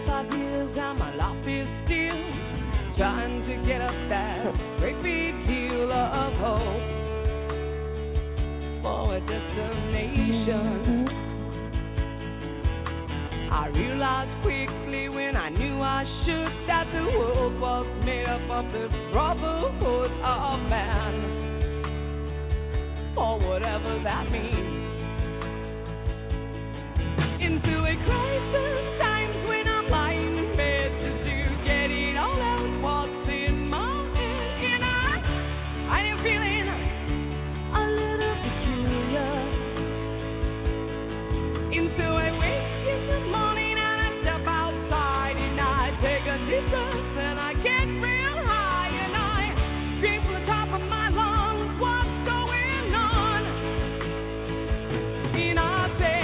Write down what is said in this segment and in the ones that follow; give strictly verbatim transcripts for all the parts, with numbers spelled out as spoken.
twenty-five years and my life is still trying to get up that great big hill of hope for a destination. I realized quickly when I knew I should that the world was made up of the brotherhood of man, or whatever that means. Into a crisis times when I'm lying in bed just to get it all out what's in my head, and I, I am feeling a little peculiar. Into a wake in the morning and I step outside and I take a deep breath and I get real high and I scream from the top of my lungs, what's going on? And I say,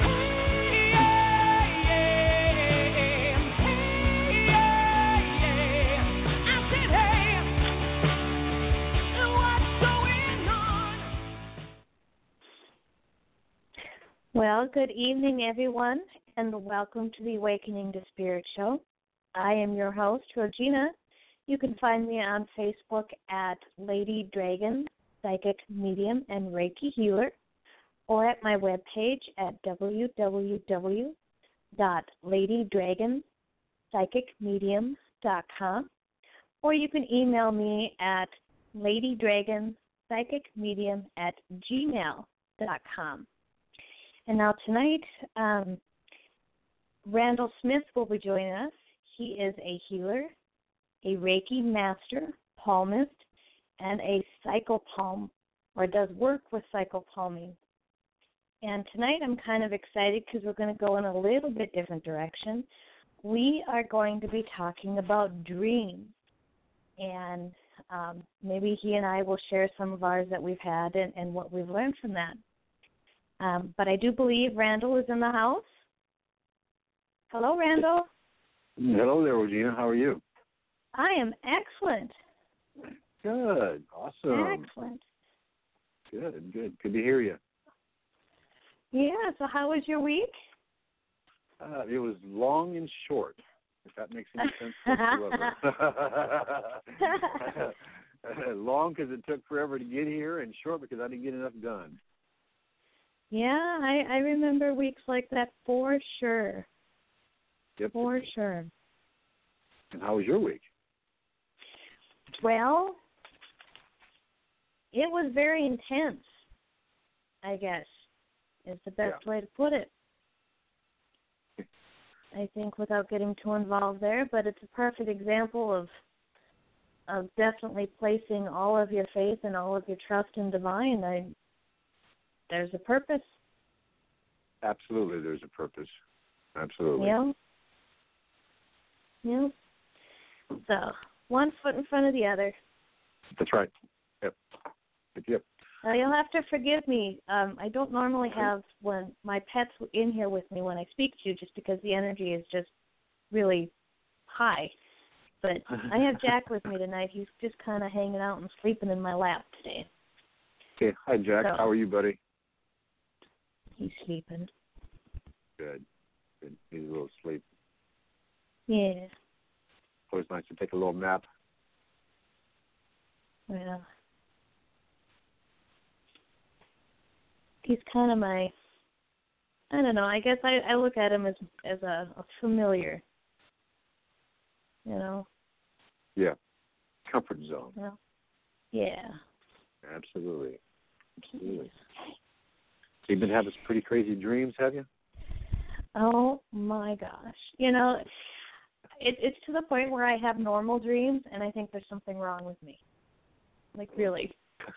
well, good evening, everyone, and welcome to the Awakening to Spirit show. I am your host, Regina. You can find me on Facebook at Lady Dragon, Psychic Medium and Reiki Healer, or at my webpage at w w w dot lady dragon psychic medium dot com, or you can email me at ladydragonpsychicmedium at gmail dot com. And now tonight, um, Randall Smith will be joining us. He is a healer, a Reiki master, palmist, and a psychopalm, or does work with psychopalming. And tonight I'm kind of excited because we're going to go in a little bit different direction. We are going to be talking about dreams. And um, maybe he and I will share some of ours that we've had and, and what we've learned from that. Um, but I do believe Randall is in the house. Hello, Randall. Hello there, Regina. How are you? I am excellent. Good. Awesome. Excellent. Good, good. Good to hear you. Yeah, so how was your week? Uh, it was long and short, if that makes any sense whatsoever. Long because it took forever to get here, and short because I didn't get enough done. Yeah, I, I remember weeks like that for sure. Yep. For sure. And how was your week? Well, it was very intense, I guess, is the best yeah. way to put it. I think without getting too involved there, but it's a perfect example of of definitely placing all of your faith and all of your trust in divine. I, there's a purpose. Absolutely, there's a purpose. Absolutely. Yeah. Yeah. So, one foot in front of the other. That's right. Yep. Yep. Now, you'll have to forgive me. Um, I don't normally have when my pets in here with me when I speak to you just because the energy is just really high. But I have Jack with me tonight. He's just kind of hanging out and sleeping in my lap today. Okay. Hi, Jack. So, how are you, buddy? He's sleeping. Good. Good. He's a little sleep. Yeah. Always nice to take a little nap. Well, he's kind of my, I don't know, I guess I, I look at him as as a, a familiar, you know? Yeah. Comfort zone. Well, yeah. Absolutely. Absolutely. So you've been having some pretty crazy dreams, have you? Oh, my gosh. You know, it, it's to the point where I have normal dreams, and I think there's something wrong with me. Like, really.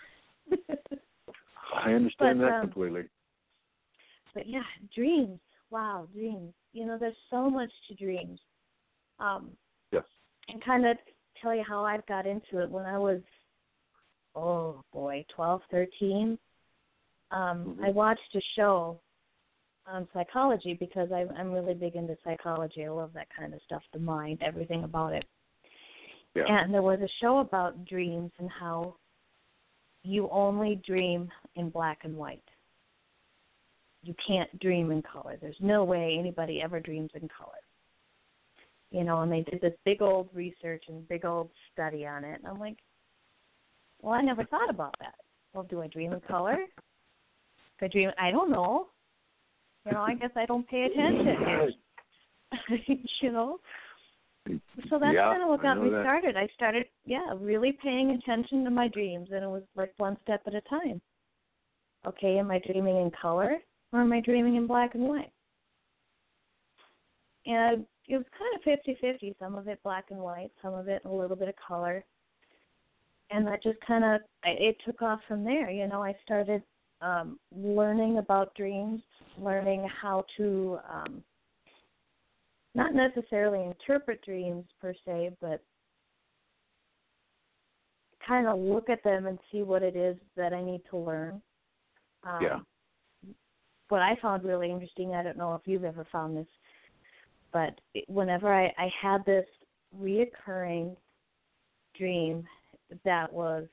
I understand but, that um, completely. But, yeah, dreams. Wow, dreams. You know, there's so much to dreams. Um, yes. And kind of tell you how I got into it. When I was, oh, boy, twelve, thirteen, um, mm-hmm. I watched a show on psychology because I, I'm really big into psychology. I love that kind of stuff, the mind, everything about it. Yeah. And there was a show about dreams and how you only dream in black and white. You can't dream in color. There's no way anybody ever dreams in color. You know, and they did this big old research and big old study on it. And I'm like, well, I never thought about that. Well, do I dream in color? Do I dream? I don't know. You know, I guess I don't pay attention. You know? So that's yeah, kind of what got me that. started. I started, yeah, really paying attention to my dreams, and it was like one step at a time. Okay, am I dreaming in color or am I dreaming in black and white? And it was kind of fifty-fifty, some of it black and white, some of it a little bit of color. And that just kind of, it took off from there. You know, I started um, learning about dreams, learning how to um, not necessarily interpret dreams per se, but kind of look at them and see what it is that I need to learn. Um, yeah. What I found really interesting, I don't know if you've ever found this, but whenever I, I had this reoccurring dream that was,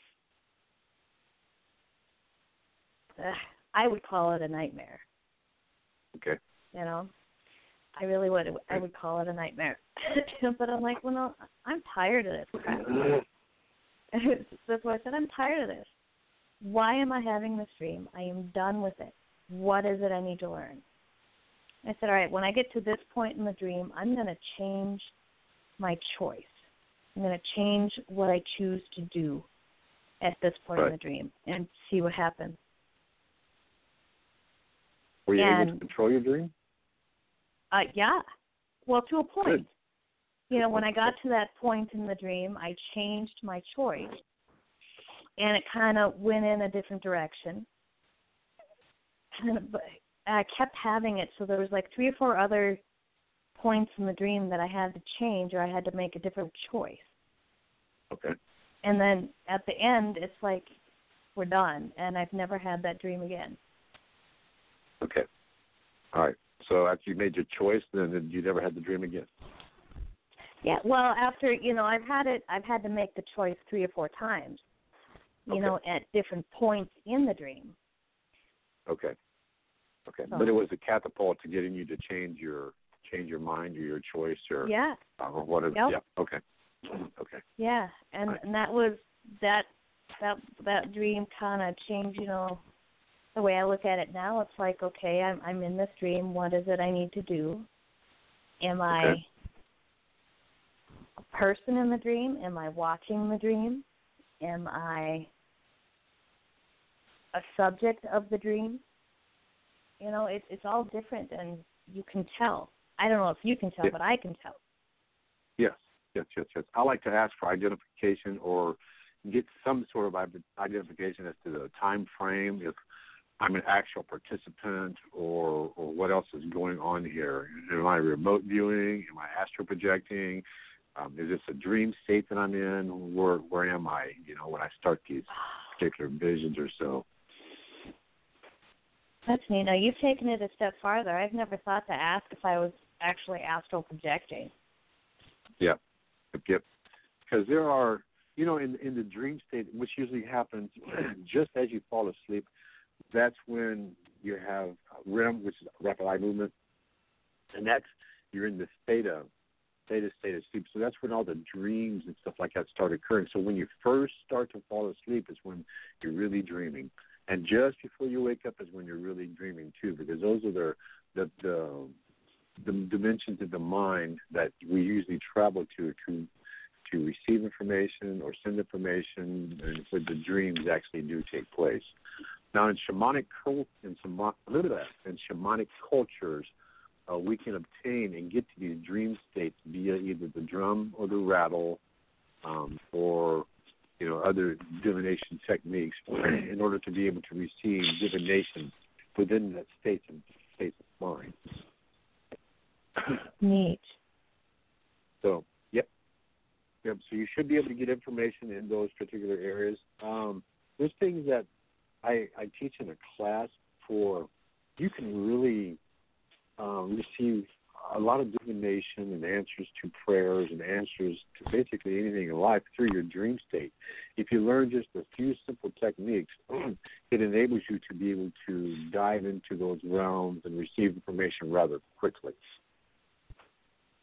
uh, I would call it a nightmare. Okay. You know, I really would. I would call it a nightmare. But I'm like, well, no, I'm tired of this crap. That's why I said I'm tired of this. Why am I having this dream? I am done with it. What is it I need to learn? I said, all right, when I get to this point in the dream, I'm going to change my choice. I'm going to change what I choose to do at this point right. in the dream and see what happens. Were you and, able to control your dream? Uh, yeah. Well, to a point. Good. You know, when I got to that point in the dream, I changed my choice, and it kind of went in a different direction. But I kept having it, so there was like three or four other points in the dream that I had to change, or I had to make a different choice. Okay. And then at the end, it's like, we're done, and I've never had that dream again. Okay. All right. So after you made your choice, then you never had the dream again? Yeah, well, after, you know, I've had it, I've had to make the choice three or four times, you okay. know, at different points in the dream. Okay. Okay. So, but it was a catapult to getting you to change your change your mind or your choice or yeah. uh, or whatever. Yep. Yeah. Okay. Okay. Yeah, and, right. and that was that that that dream kind of changed, you know, the way I look at it now. It's like, okay, I'm I'm in this dream. What is it I need to do? Am I okay. a person in the dream? Am I watching the dream? Am I a subject of the dream? You know, it's it's all different, and you can tell. I don't know if you can tell, yeah. but I can tell. Yes, yes, yes, yes. I like to ask for identification or get some sort of identification as to the time frame, if I'm an actual participant or or what else is going on here. Am I remote viewing? Am I astral projecting? Um, is this a dream state that I'm in? Where where am I, you know, when I start these particular visions or so? That's neat. Now, you've taken it a step farther. I've never thought to ask if I was actually astral projecting. Yeah. Yep. Because there are, you know, in in the dream state, which usually happens just as you fall asleep, that's when you have R E M, which is rapid eye movement, and that's, you're in the state of theta state of sleep. So that's when all the dreams and stuff like that start occurring. So when you first start to fall asleep is when you're really dreaming. And just before you wake up is when you're really dreaming too, because those are the the the, the dimensions of the mind that we usually travel to to to receive information or send information, and where the dreams actually do take place. Now, in shamanic in, in shamanic cultures, uh, we can obtain and get to these dream states via either the drum or the rattle, um, or you know other divination techniques, in order to be able to receive divination within that state of state of mind. Neat. So, yep, yep. So you should be able to get information in those particular areas. Um, there's things that I, I teach in a class for, you can really um, receive a lot of divination and answers to prayers and answers to basically anything in life through your dream state. If you learn just a few simple techniques, it enables you to be able to dive into those realms and receive information rather quickly.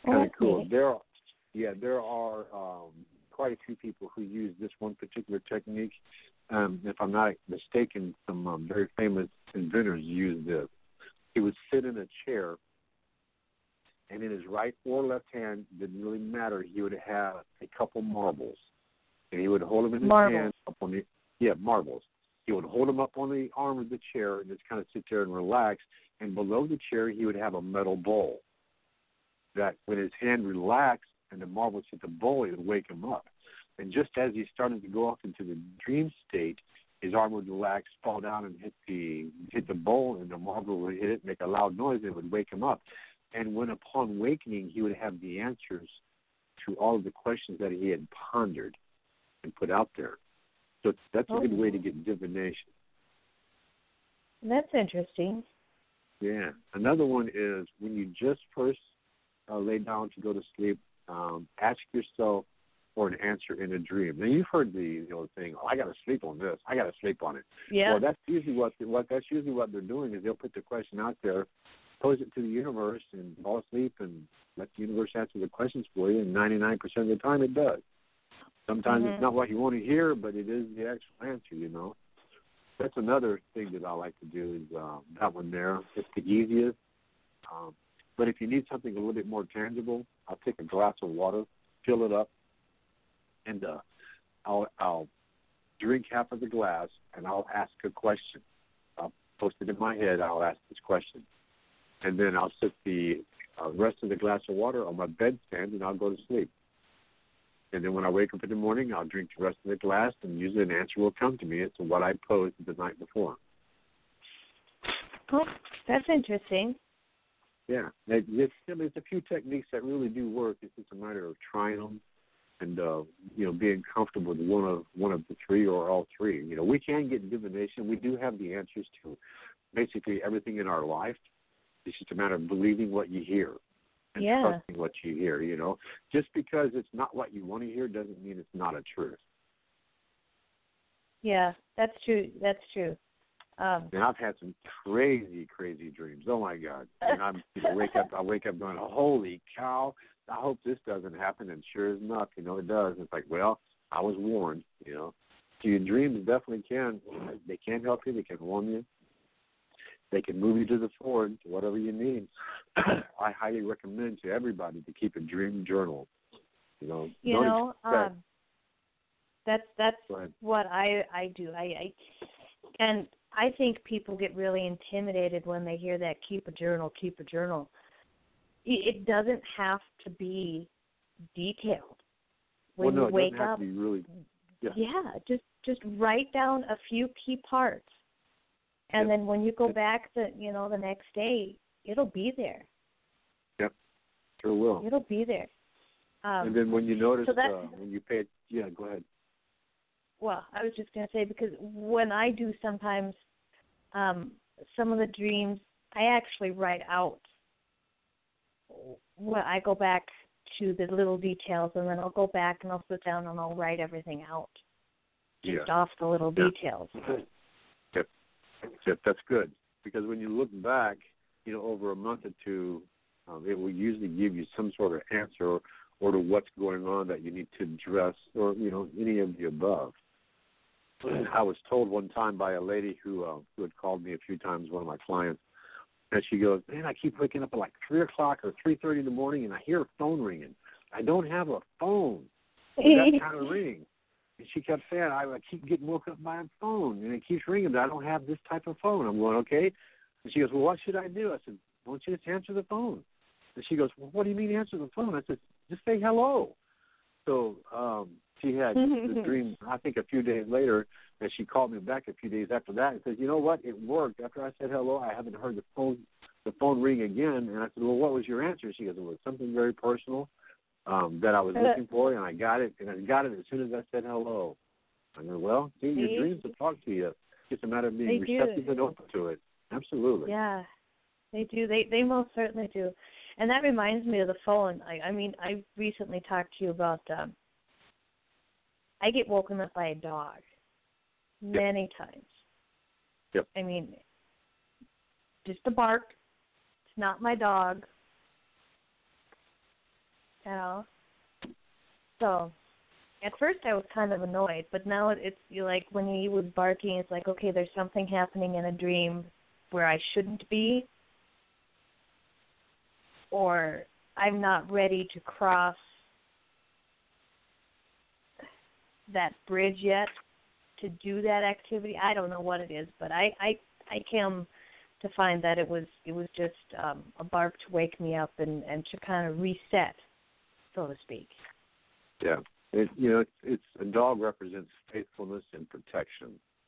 Oh, kind of that's cool. neat. There, yeah, there are um, quite a few people who use this one particular technique. Um, if I'm not mistaken, some um, very famous inventors use this. He would sit in a chair, and in his right or left hand, didn't really matter, he would have a couple marbles. And he would hold them in his Marbles. hand up on the, yeah, marbles. He would hold them up on the arm of the chair and just kind of sit there and relax. And below the chair, he would have a metal bowl that when his hand relaxed and the marbles hit the bowl, it would wake him up. And just as he started to go off into the dream state, his arm would relax, fall down, and hit the hit the bowl, and the marble would hit it, make a loud noise, and it would wake him up. And when upon wakening, he would have the answers to all of the questions that he had pondered and put out there. So that's a Oh. good way to get divination. That's interesting. Yeah. Another one is when you just first uh, lay down to go to sleep, um, ask yourself for an answer in a dream. Now you've heard the, the old thing, oh, I got to sleep on this. I got to sleep on it. Yeah. Well, that's usually what what that's usually what they're doing is they'll put the question out there, pose it to the universe, and fall asleep and let the universe answer the questions for you. And ninety-nine percent of the time, it does. Sometimes Mm-hmm. it's not what you want to hear, but it is the actual answer. You know. That's another thing that I like to do is um, that one there. It's the easiest. Um, but if you need something a little bit more tangible, I'll take a glass of water, fill it up, and uh, I'll, I'll drink half of the glass, and I'll ask a question. I'll post it in my head. I'll ask this question. And then I'll sit the uh, rest of the glass of water on my bedstand, and I'll go to sleep. And then when I wake up in the morning, I'll drink the rest of the glass, and usually an answer will come to me as to what I posed the night before. Oh, that's interesting. Yeah. It, it's, I mean, it's a few techniques that really do work. It's just a matter of trying them and, uh, you know, being comfortable with one of one of the three or all three. You know, we can get divination. We do have the answers to basically everything in our life. It's just a matter of believing what you hear. And Yeah. trusting what you hear, you know. Just because it's not what you want to hear doesn't mean it's not a truth. Yeah, that's true. That's true. Um, And I've had some crazy, crazy dreams. Oh my God! And I'm you know, wake up. I wake up going, "Holy cow! I hope this doesn't happen." And sure enough, you know, it does. It's like, well, I was warned. You know, so your dreams definitely can. They can help you. They can warn you. They can move you to the forward to whatever you need. I highly recommend to everybody to keep a dream journal. You know, you don't know, expect, um, that's that's Go ahead. what I I do. I, I and I think people get really intimidated when they hear that keep a journal, keep a journal. It it doesn't have to be detailed. When well, no, you wake it doesn't have up, to be really. Yeah. yeah, just just write down a few key parts, and Yep. then when you go back the you know the next day, it'll be there. Yep. Sure will. It'll be there. Um, And then when you notice, so that- uh, when you pay, yeah, go ahead. Well, I was just going to say, because when I do sometimes um, some of the dreams, I actually write out. When I go back to the little details, and then I'll go back and I'll sit down and I'll write everything out, just Yeah. off the little Yeah. details. Yep. Yep, that's good. Because when you look back, you know, over a month or two, um, it will usually give you some sort of answer or, or to what's going on that you need to address or, you know, any of the above. I was told one time by a lady who uh, who had called me a few times, one of my clients, and she goes, man, I keep waking up at like three o'clock or three thirty in the morning, and I hear a phone ringing. I don't have a phone with that kind of ring. And she kept saying, I, I keep getting woke up by a phone, and it keeps ringing, but I don't have this type of phone. I'm going, okay. And she goes, well, what should I do? I said, why don't you just answer the phone? And she goes, well, what do you mean answer the phone? I said, just say hello. So um, she had the dream, I think a few days later, that she called me back a few days after that and said, you know what, it worked. After I said hello, I haven't heard the phone the phone ring again. And I said, well, what was your answer? She goes, well, it was something very personal um, that I was looking for, and I got it, and I got it as soon as I said hello. I go, well, see, your See? dreams will talk to you. It's just a matter of being They receptive do. and open to it. Absolutely. Yeah, they do. They they most certainly do. And that reminds me of the phone. I, I mean, I recently talked to you about um, I get woken up by a dog many yep. times. Yep. I mean, just a bark. It's not my dog. at all. So, at first I was kind of annoyed, but now it's you like when he was barking, it's like, okay, there's something happening in a dream where I shouldn't be, or I'm not ready to cross that bridge yet to do that activity. I don't know what it is, but I, I, I came to find that it was it was just um, a bark to wake me up and, and to kind of reset, so to speak. Yeah. It, you know, it's, it's a dog represents faithfulness and protection.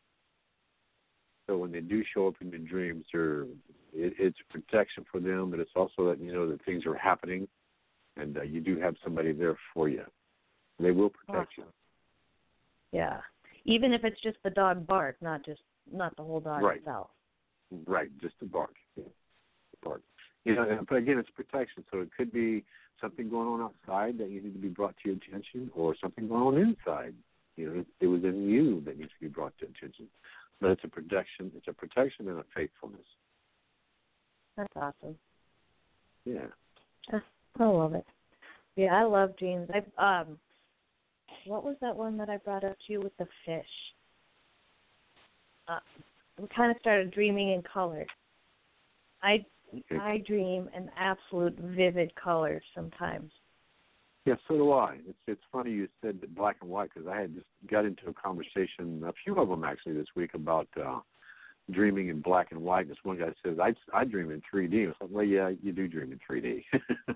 So when they do show up in your dreams, they're, it, it's protection for them, but it's also that you know that things are happening, and uh, you do have somebody there for you. They will protect awesome. you. Yeah, even if it's just the dog bark, not just not the whole dog right. itself. Right, just the bark. Yeah. The bark. You know, but again, it's protection. So it could be something going on outside that needs to be brought to your attention, or something going on inside. You know, it, it was in you that needs to be brought to attention. But it's a protection. It's a protection and a faithfulness. That's awesome. Yeah. I love it. Yeah, I love dreams. I um, what was that one that I brought up to you with the fish? Uh, we kind of started dreaming in color. I Okay. I dream in absolute vivid colors sometimes. Yeah, so do I. It's it's funny you said that black and white, because I had just got into a conversation, a few of them actually this week, about uh, dreaming in black and white. This one guy says, I, I dream in three D. I was like, well, yeah, you do dream in three D.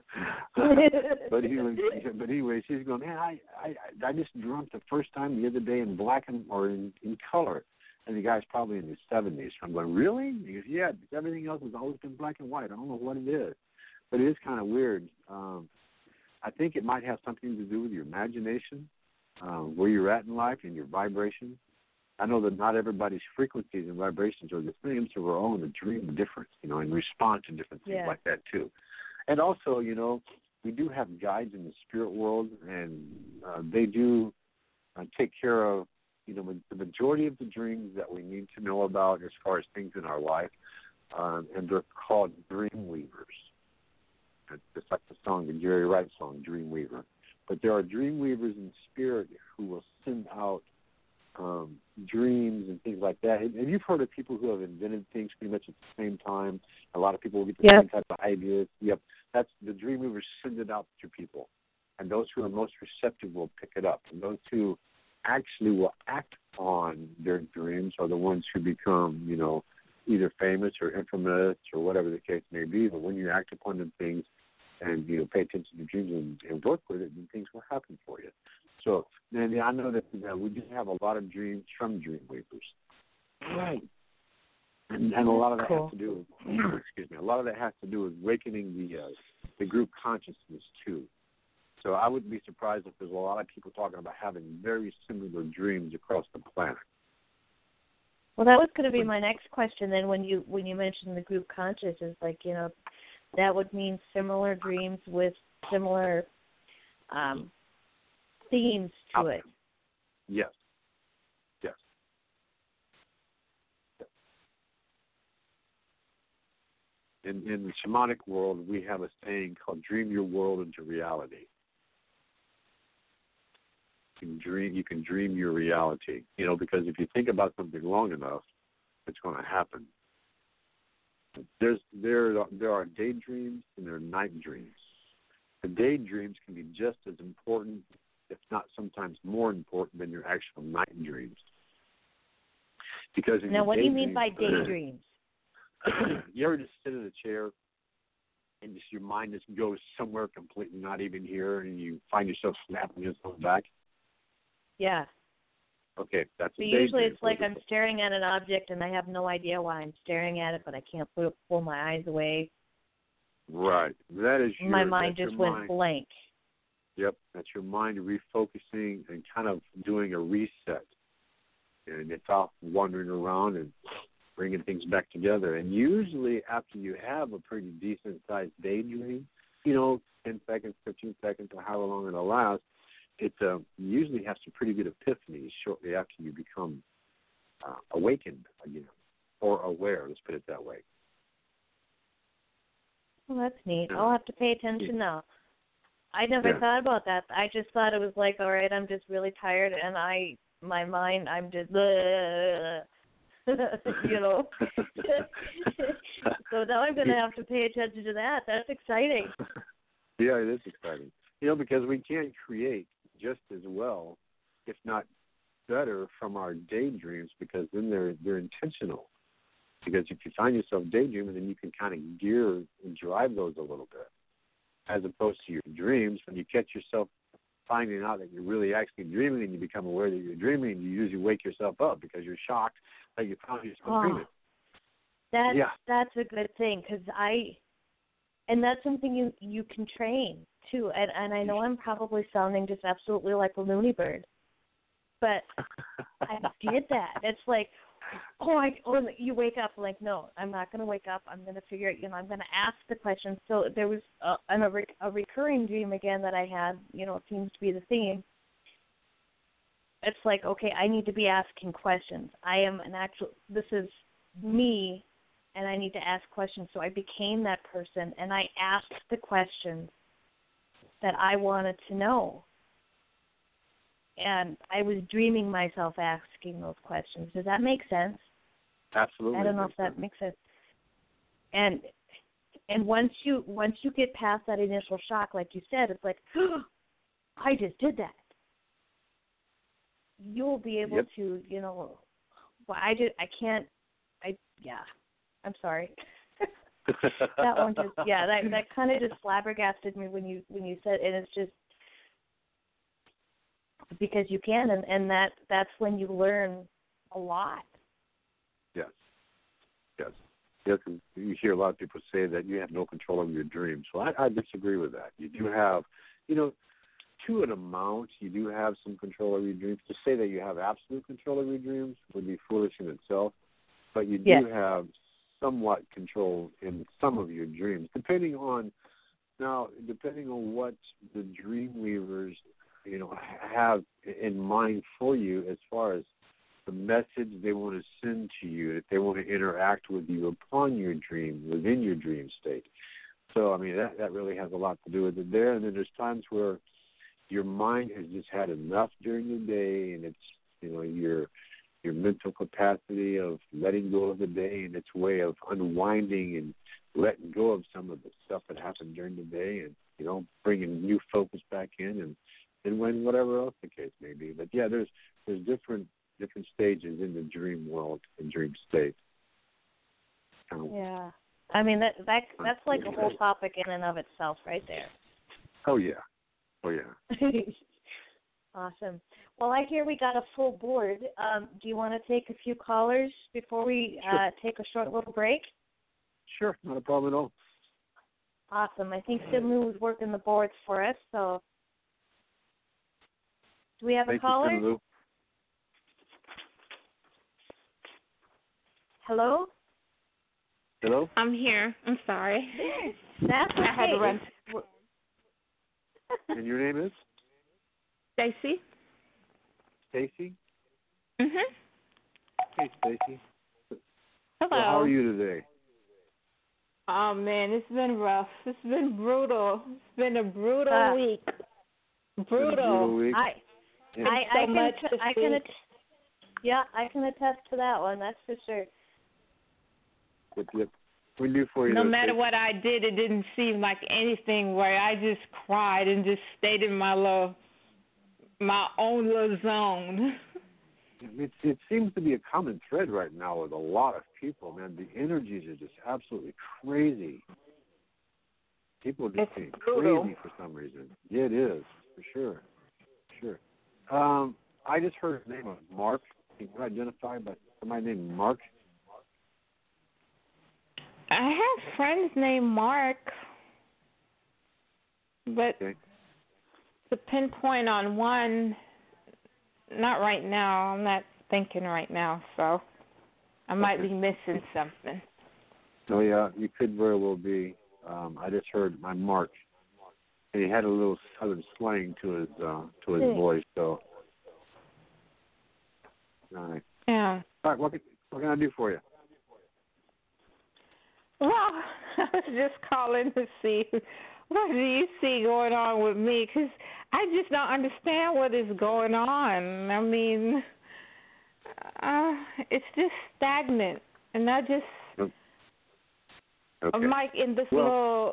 but anyway, but anyway, she's going, man, I, I, I just dreamt the first time the other day in black and or in, in color. And the guy's probably in his seventies. So I'm going, really? He goes, yeah, everything else has always been black and white. I don't know what it is. But it is kind of weird. Um, I think it might have something to do with your imagination, uh, where you're at in life and your vibration. I know that not everybody's frequencies and vibrations are the same, so we're all in a dream different, you know, and respond to different things yeah. like that too. And also, you know, we do have guides in the spirit world, and uh, they do uh, take care of, you know, the majority of the dreams that we need to know about as far as things in our life, um, and they're called dream weavers. It's just like the song, the Jerry Wright song, Dream Weaver. But there are dream weavers in spirit who will send out um, dreams and things like that. And, and you've heard of people who have invented things pretty much at the same time. A lot of people will get the yep. same type of ideas. Yep, that's the dream weavers send it out to people. And those who are most receptive will pick it up. And those who actually will act on their dreams are the ones who become, you know, either famous or infamous or whatever the case may be. But when you act upon them things and, you know, pay attention to dreams and, and work with it, then things will happen for you. So, and I know that uh, we do have a lot of dreams from dream weavers. Right. And, and a lot of that cool. has to do with, excuse me, a lot of that has to do with awakening the uh, the group consciousness too. So I wouldn't be surprised if there's a lot of people talking about having very similar dreams across the planet. Well, that was going to be my next question. Then, when you when you mentioned the group consciousness, like, you know, that would mean similar dreams with similar um, themes to it. Yes. Yes. yes. In in the shamanic world, we have a saying called "Dream your world into reality." You can dream, you can dream your reality, you know, because if you think about something long enough, it's going to happen. There's there there are daydreams and there are night dreams. The daydreams can be just as important, if not sometimes more important, than your actual night dreams. Because now, what do you mean by daydreams? You ever just sit in a chair and just your mind just goes somewhere completely not even here, and you find yourself snapping yourself back? Yeah. Okay, that's so a usually daydream. it's like I'm staring at an object and I have no idea why I'm staring at it, but I can't pull, pull my eyes away. Right. That is your, my mind just went mind. blank. Yep, that's your mind refocusing and kind of doing a reset. And it's off wandering around and bringing things back together. And usually after you have a pretty decent-sized daydream, you know, ten seconds, fifteen seconds, or however long it'll last, it uh, usually has some pretty good epiphanies shortly after you become uh, awakened again, or aware, let's put it that way. Well, that's neat. Yeah. I'll have to pay attention yeah. now. I never Yeah. thought about that. I just thought it was like, all right, I'm just really tired, and I, my mind, I'm just, bleh, you know. So now I'm going to have to pay attention to that. That's exciting. Yeah, it is exciting. You know, because we can create just as well, if not better, from our daydreams, because then they're they're intentional. Because if you find yourself daydreaming, then you can kind of gear and drive those a little bit, as opposed to your dreams. When you catch yourself finding out that you're really actually dreaming, and you become aware that you're dreaming, and you usually wake yourself up because you're shocked that you found yourself Oh, dreaming. that's Yeah. that's a good thing, because I, and that's something you you can train too. And and I know I'm probably sounding just absolutely like a loony bird, but I did that. It's like, oh, I oh, you wake up like, no, I'm not going to wake up. I'm going to figure it. You know, I'm going to ask the question. So there was a, a, re- a recurring dream again that I had. You know, it seems to be the theme. It's like, okay, I need to be asking questions. I am an actual. This is me, and I need to ask questions. So I became that person, and I asked the questions that I wanted to know. And I was dreaming myself asking those questions. Does that make sense? Absolutely. I don't know if that makes sense. And and once you once you get past that initial shock, like you said, it's like, oh, I just did that. You'll be able Yep. to, you know, well, I just I can't, I yeah, I'm sorry. That one just yeah, that that kind of just flabbergasted me when you when you said, and it's just. Because you can, and, and that that's when you learn a lot. Yes. Yes. Yes. You hear a lot of people say that you have no control over your dreams. Well, I, I disagree with that. You do have, you know, to an amount, you do have some control over your dreams. To say that you have absolute control over your dreams would be foolish in itself, but you do Yes. have somewhat control in some of your dreams, depending on, now, depending on what the dream weavers you know, have in mind for you as far as the message they want to send to you, that they want to interact with you upon your dream, within your dream state. So, I mean, that, that really has a lot to do with it there. And then there's times where your mind has just had enough during the day, and it's, you know, your your mental capacity of letting go of the day and its way of unwinding and letting go of some of the stuff that happened during the day, and, you know, bringing new focus back in, and and when whatever else the case may be. But yeah, there's there's different different stages in the dream world and dream state. Um, Yeah, I mean that that that's like a whole topic in and of itself, right there. Oh yeah, oh yeah. Awesome. Well, I hear we got a full board. Um, do you want to take a few callers before we Sure. uh, take a short little break? Sure, not a problem at all. Awesome. I think Simu was working the boards for us, so. Do we have Thank a caller? you, Lou. Hello? Hello? I'm here. I'm sorry. That's okay. I had to run. And your name is? Stacy? Stacy? Mhm. Hey, Stacy. Hello. So how are you today? Oh man, it's been rough. It's been brutal. It's been a brutal Uh, week. Been a Brutal. brutal week. I, Yeah. I, so I can, much t- this I can, week. att- yeah, I can attest to that one. That's for sure. What, what we do for you? No though, matter Stacy? what I did, it didn't seem like anything where I just cried and just stayed in my little, my own little zone. It, it seems to be a common thread right now with a lot of people, man. The energies are just absolutely crazy. People are just It's being brutal. crazy for some reason. Yeah, it is, for sure. Sure. Um, I just heard the name of Mark. Can you identify by somebody named Mark? I have friends named Mark, but Okay. to pinpoint on one, not right now. I'm not thinking right now, so I might Okay. be missing something. Oh, yeah, you could very well be. Um, I just heard my Mark, and he had a little southern slang to his uh, to his Hmm. voice. So, all right. Yeah. All right. What can, what can I do for you? Well, I was just calling to see what do you see going on with me? Because I just don't understand what is going on. I mean, uh, it's just stagnant, and I just okay. I'm like in this well, little.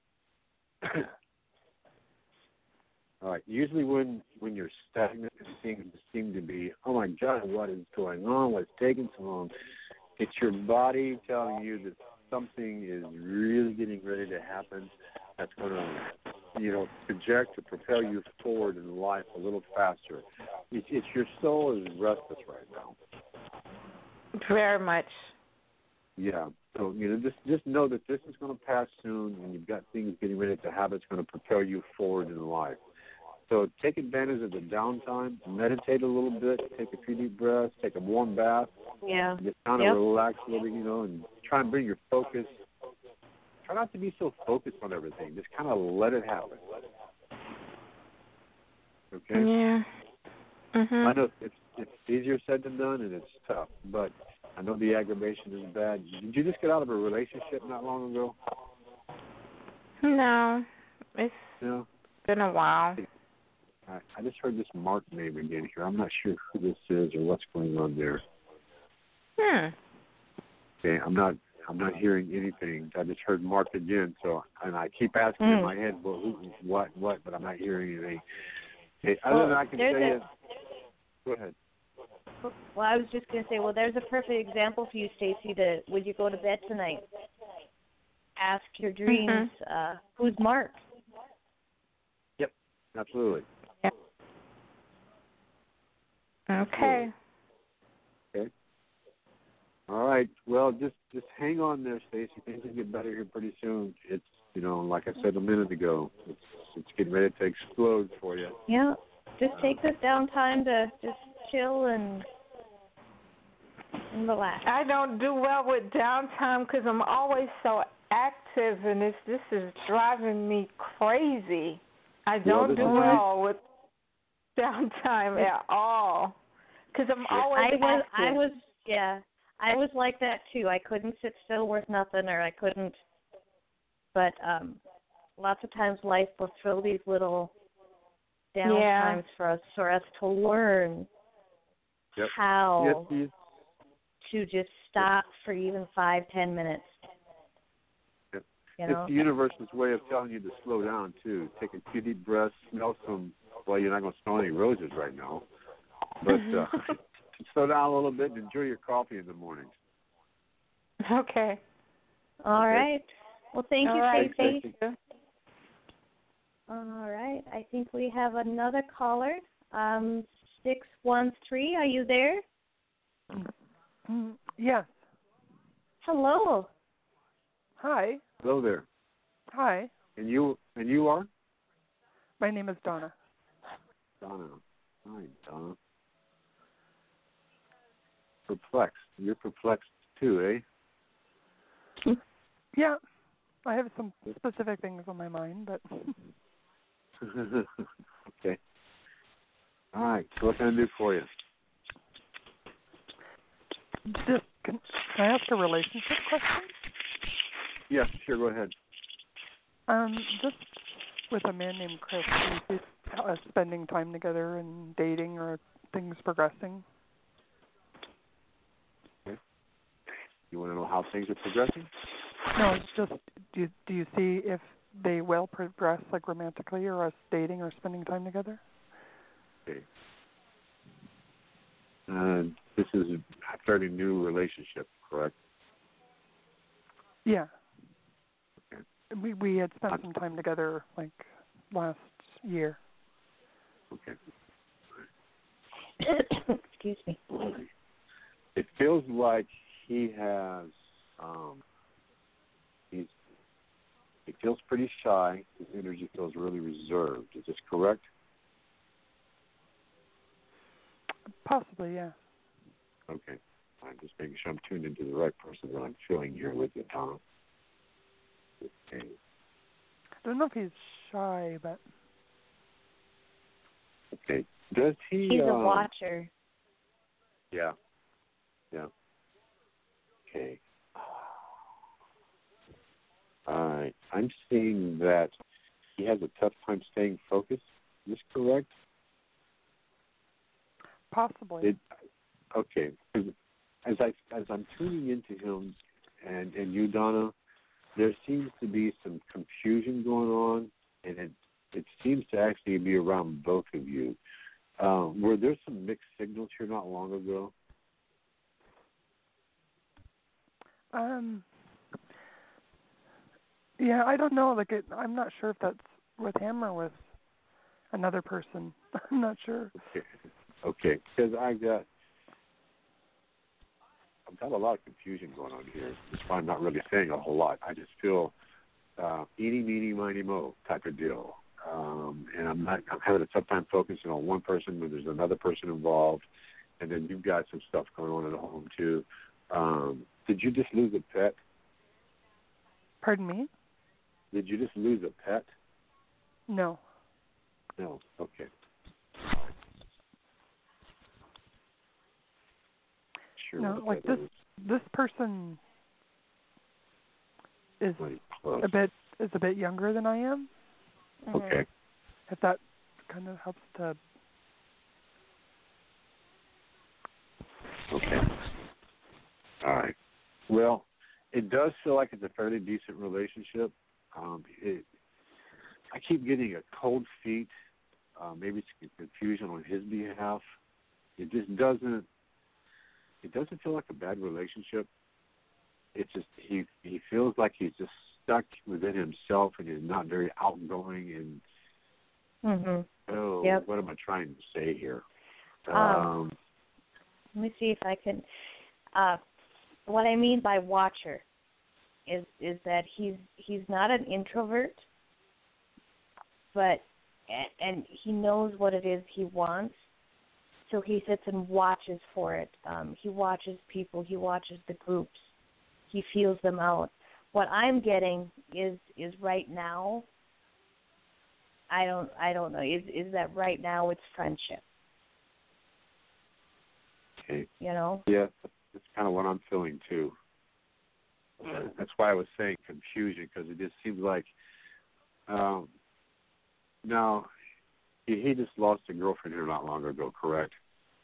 All right. Usually, when when you're stagnant, things seem to be, oh my God, what is going on? What's taking so long? It's your body telling you that something is really getting ready to happen. That's going to, you know, project or propel you forward in life a little faster. It's, it's your soul is restless right now. Very much. Yeah. So, you know, just just know that this is going to pass soon, and you've got things getting ready to happen that's going to propel you forward in life. So take advantage of the downtime, meditate a little bit, take a few deep breaths, take a warm bath, Yeah. just kind of Yep. relax a little bit, you know, and try and bring your focus. Try not to be so focused on everything. Just kind of let it happen. Okay? Yeah. Mhm. I know it's it's easier said than done, and it's tough, but I know the aggravation is bad. Did you just get out of a relationship not long ago? No, it's No. been a while. I, I just heard this Mark name again here. I'm not sure who this is or what's going on there. Hmm. Okay, I'm not I'm not hearing anything. I just heard Mark again, so and I keep asking Mm. in my head, well, who, what, what, but I'm not hearing anything. Okay, other Well, than I can there's tell a- you, go ahead. Well, I was just going to say, well, there's a perfect example for you, Stacy, to when you go to bed tonight. Ask your dreams, uh, who's Mark? Yep, absolutely. Okay. Okay. All right. Well, just just hang on there, Stacy. Things will get better here pretty soon. It's you know, like I said a minute ago, it's it's getting ready to explode for you. Yeah. Just take this downtime to just chill and and relax. I don't do well with downtime because I'm always so active, and this this is driving me crazy. I Well, don't this do is- well with downtime at all because I'm always I was, active. I was, yeah, I was like that too. I couldn't sit still worth nothing, or I couldn't. But um, lots of times life will throw these little down Yeah. times for us, for us to learn Yep. how Yes, please. to just stop for even five, ten minutes. Yep. You know? It's the universe's way of telling you to slow down too. Take a few deep breaths, smell some. Well, you're not going to smell any roses right now, but uh, slow down a little bit and enjoy your coffee in the morning. Okay. All Okay. right. Well, thank All you, right. Stacey. Thank you. All right. I think we have another caller. Um, six one three. Are you there? Mm, yes. Hello. Hi. Hello there. Hi. And you and you are My name is Donna. Donna. Hi, Donna. Perplexed. You're perplexed too, eh? Yeah. I have some specific things on my mind, but Okay. All right. So what can I do for you? just can, can I ask a relationship question? Yeah, sure. Go ahead. Um, just with a man named Chris, is uh, spending time together and dating, or things progressing? Okay. You want to know how things are progressing? No, it's just do you, do you see if they will progress, like romantically, or us dating or spending time together? Okay. Uh, this is a fairly new relationship, correct? Yeah. Okay. We we had spent some time together like last year. Okay. Excuse me. It feels like he has, um, he's, he feels pretty shy. His energy feels really reserved. Is this correct? Possibly, yeah. Okay. I'm just making sure I'm tuned into the right person that I'm feeling here with you, Tom. Okay. I don't know if he's shy, but Okay. Does he? He's a um, watcher. Yeah. Yeah. Okay. All right. I'm seeing that he has a tough time staying focused. Is this correct? Possibly. It, okay. As I as I'm tuning into him and and you, Donna, there seems to be some confusion going on, and it it seems to actually be around both of you. Uh, were there some mixed signals here not long ago? Um. Yeah, I don't know. Like, it, I'm not sure if that's with him or with another person. I'm not sure. Okay, okay, because I got I've got a lot of confusion going on here. That's why I'm not really saying a whole lot. I just feel uh, eeny, meeny, miny, mo type of deal, um, and I'm not. I'm having a tough time focusing on one person when there's another person involved, and then you've got some stuff going on at home too. Um, did you just lose a pet? Pardon me? Did you just lose a pet? No. No. Okay. Sure. No, like this. Is. This person is Close. a bit is a bit younger than I am. Okay. If that kind of helps to. Okay. All right. Well, it does feel like it's a fairly decent relationship. Um, it, I keep getting a cold feet. Uh, maybe it's confusion on his behalf. It just doesn't. It doesn't feel like a bad relationship. It's just he he feels like he's just stuck within himself and he's not very outgoing. And Mm-hmm. oh, Yep. what am I trying to say here? Um, Um, let me see if I can. Uh, what I mean by watcher is is that he's he's not an introvert, but and he knows what it is he wants, so he sits and watches for it. Um, he watches people, he watches the groups, he feels them out. What I'm getting is is right now. I don't I don't know. Is is that right now it's friendship? okay. You know? Yeah, that's kind of what I'm feeling too. That's why I was saying confusion, because it just seems like um, now he, he just lost a girlfriend here not long ago, correct?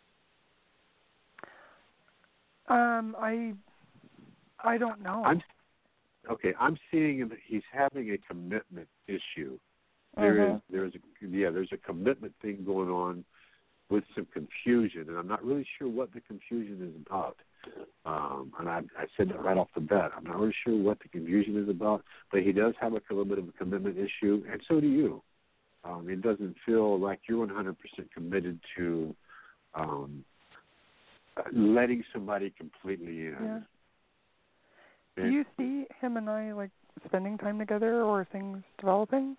Um, I I don't know. I'm okay. I'm seeing him. He's having a commitment issue. There is Mm-hmm. there's a, yeah there's a commitment thing going on with some confusion, and I'm not really sure what the confusion is about. Um, and I, I said that right off the bat. I'm not really sure what the confusion is about, but he does have a little bit of a commitment issue, and so do you. Um, it doesn't feel like you're one hundred percent committed to um, letting somebody completely in. Yeah. And Do you see him and I like spending time together or things developing?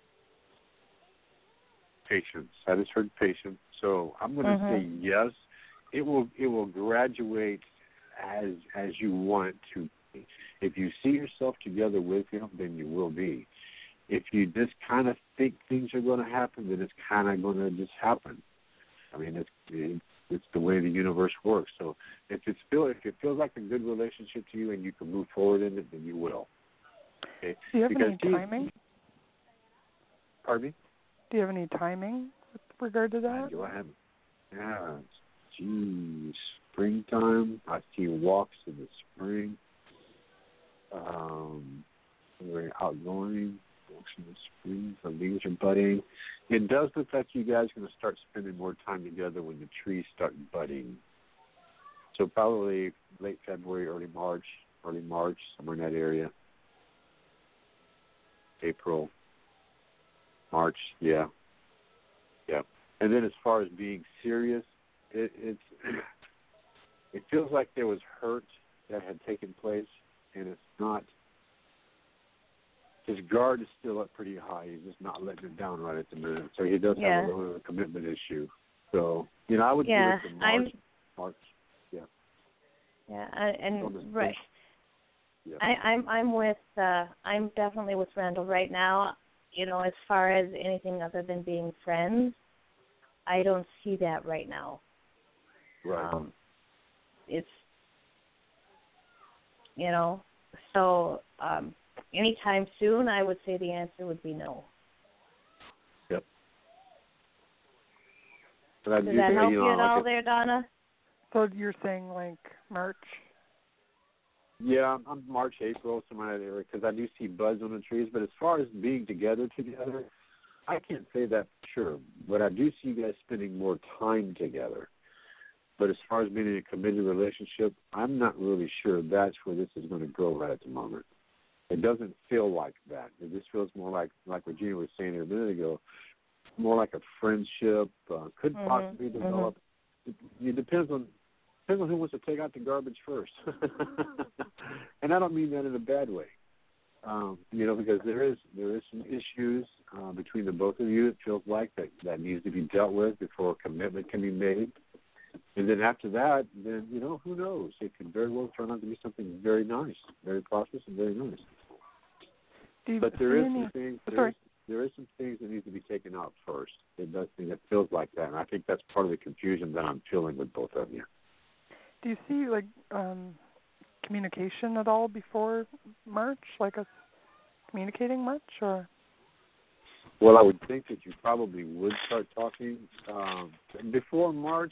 Patience. I just heard patience. So I'm going to Mm-hmm. say yes. It will. It will graduate as as you want it to. If you see yourself together with him, then you will be. If you just kind of think things are going to happen, then it's kind of going to just happen. I mean, it's it's the way the universe works. So if it's feel if it feels like a good relationship to you and you can move forward in it, then you will. Okay? Do you have Because any he, timing? Pardon me? Do you have any timing with regard to that? Do I have? Yeah. Geez, springtime. I see walks in the spring. Um, very outgoing. Walks in the spring. The leaves are budding. It does look like you guys are going to start spending more time together when the trees start budding. So probably late February, early March, early March, somewhere in that area. April, March, yeah, yeah. And then as far as being serious, it, it's it feels like there was hurt that had taken place, and it's not. His guard is still up pretty high. He's just not letting it down right at the minute. So he does Yeah. have a little bit of a commitment issue. So you know, I would Yeah, give it to March. I'm- March, yeah. Yeah, I, and On the right. Yeah. I, I'm I'm with uh, I'm definitely with Randall right now. You know, as far as anything other than being friends, I don't see that right now. Right. Um, it's you know, so um, anytime soon, I would say the answer would be no. But I Does do that think, help you you, know, at like all a- there, Donna? So you're saying like March? Yeah, I'm March, April, somewhere in that area, because I do see buds on the trees. But as far as being together together, I can't say that for sure. But I do see you guys spending more time together. But as far as being in a committed relationship, I'm not really sure that's where this is going to go right at the moment. It doesn't feel like that. It just feels more like, like what Gina was saying a minute ago, more like a friendship, uh, could Mhm, possibly develop. mhm. It, it depends on depends on who wants to take out the garbage first. And I don't mean that in a bad way. Um, you know, because there is there is some issues uh, between the both of you, it feels like, that, that needs to be dealt with before a commitment can be made. And then after that, then, you know, who knows? It could very well turn out to be something very nice, very prosperous and very nice. Do you But there see is any? some things there Sorry. is, there is some things that need to be taken out first. It does seem it feels like that, and I think that's part of the confusion that I'm feeling with both of you. Do you see like um, communication at all before March? Like us communicating much, or? Well, I would think that you probably would start talking um, before March.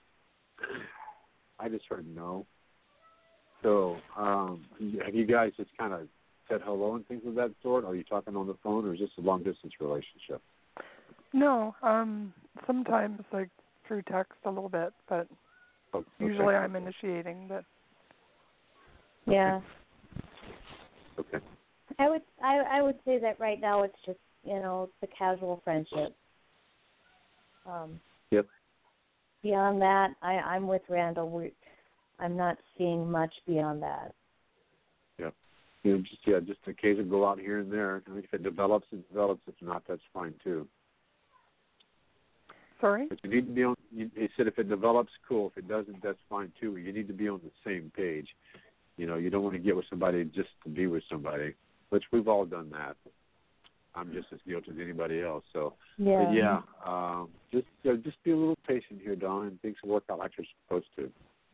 I just heard no. So um, have you guys just kind of said hello and things of that sort? Are you talking on the phone, or is this a long-distance relationship? No. Um, sometimes like through text a little bit, but Oh, okay. usually I'm initiating. But Yeah. Okay. I would I I would say that right now it's just, you know, it's a casual friendship. Um, Yep. Beyond that, I, I'm with Randall. We, I'm not seeing much beyond that. Yep. You know, just yeah, just occasionally go out here and there. I mean, if it develops, it develops. If not, that's fine too. sorry. But you need to be on. You, he said if it develops, cool. If it doesn't, that's fine too. You need to be on the same page. You know, you don't want to get with somebody just to be with somebody, which we've all done that. I'm just as guilty as anybody else. So, Yeah. but yeah, um, just you know, just be a little patient here, Don, and things will work out like you're supposed to.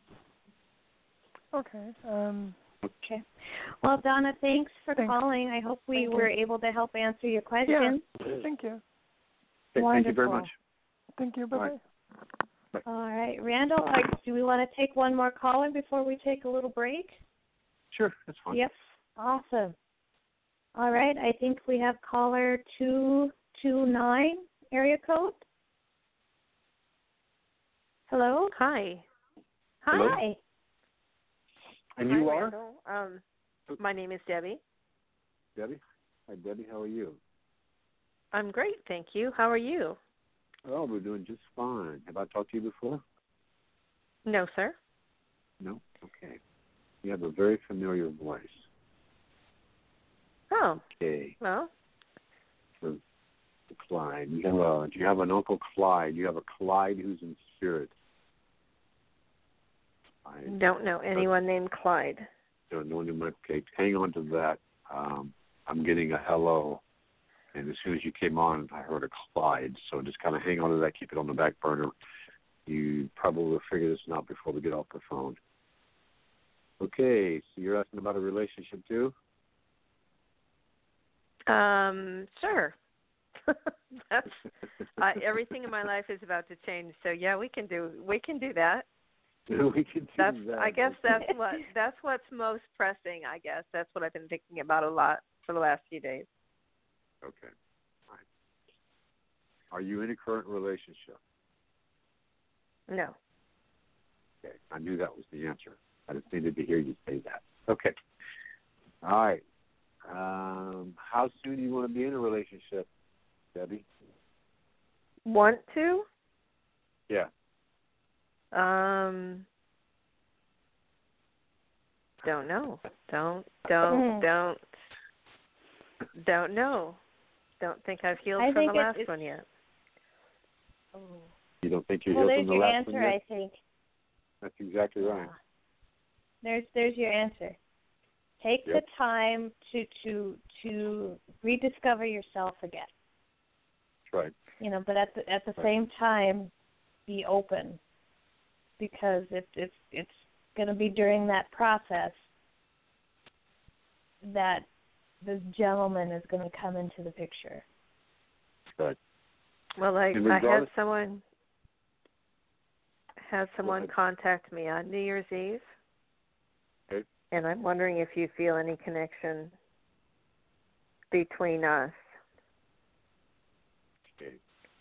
Okay. Um, Okay. Well, Donna, thanks for Thanks. calling. I hope we Thank you. were able to help answer your questions. thank you. Okay, thank you very Wonderful. much. Thank you. Bye bye. right. All right, Randall, uh, do we want to take one more caller before we take a little break? Sure, that's fine. Yep. Awesome. All right, I think we have caller two two nine area code. Hello? Hi. Hello? Hi. And Hi, you are? Randall. Um, my name is Debbie. Debbie? Hi, Debbie. How are you? I'm great, thank you. How are you? Oh, we're doing just fine. Have I talked to you before? No, sir. No? Okay. You have a very familiar voice. Oh, Okay. well, For Clyde. You have a, do you have an Uncle Clyde? You have a Clyde who's in spirit. I don't know anyone named Clyde. don't know him. Okay, hang on to that. Um, I'm getting a hello. And as soon as you came on, I heard a Clyde. So just kind of hang on to that. Keep it on the back burner. You probably will figure this out before we get off the phone. Okay, so you're asking about a relationship too? Um, sure. That's uh, everything in my life is about to change. So yeah, we can do we can do that. we can do That's that. I guess that's what that's what's most pressing. I guess that's what I've been thinking about a lot for the last few days. Okay. All right. Are you in a current relationship? No. Okay. I knew that was the answer. I just needed to hear you say that. Okay. All right. Um, how soon do you want to be in a relationship, Debbie? Want to? Yeah. Um. Don't know. Don't don't don't don't know. Don't think I've healed I from think the it- last it's- one yet. Oh. You don't think you're Well, healed there's from the your last answer, one yet? I think. That's exactly right. Yeah. There's there's your answer. Take Yep. the time to to to rediscover yourself again. That's right. You know, but at the at the Right. same time, be open, because it, it's it's going to be during that process that the gentleman is going to come into the picture. That's right. Well, I And I had regardless- someone had someone contact me on New Year's Eve. Okay. And I'm wondering if you feel any connection between us. Okay.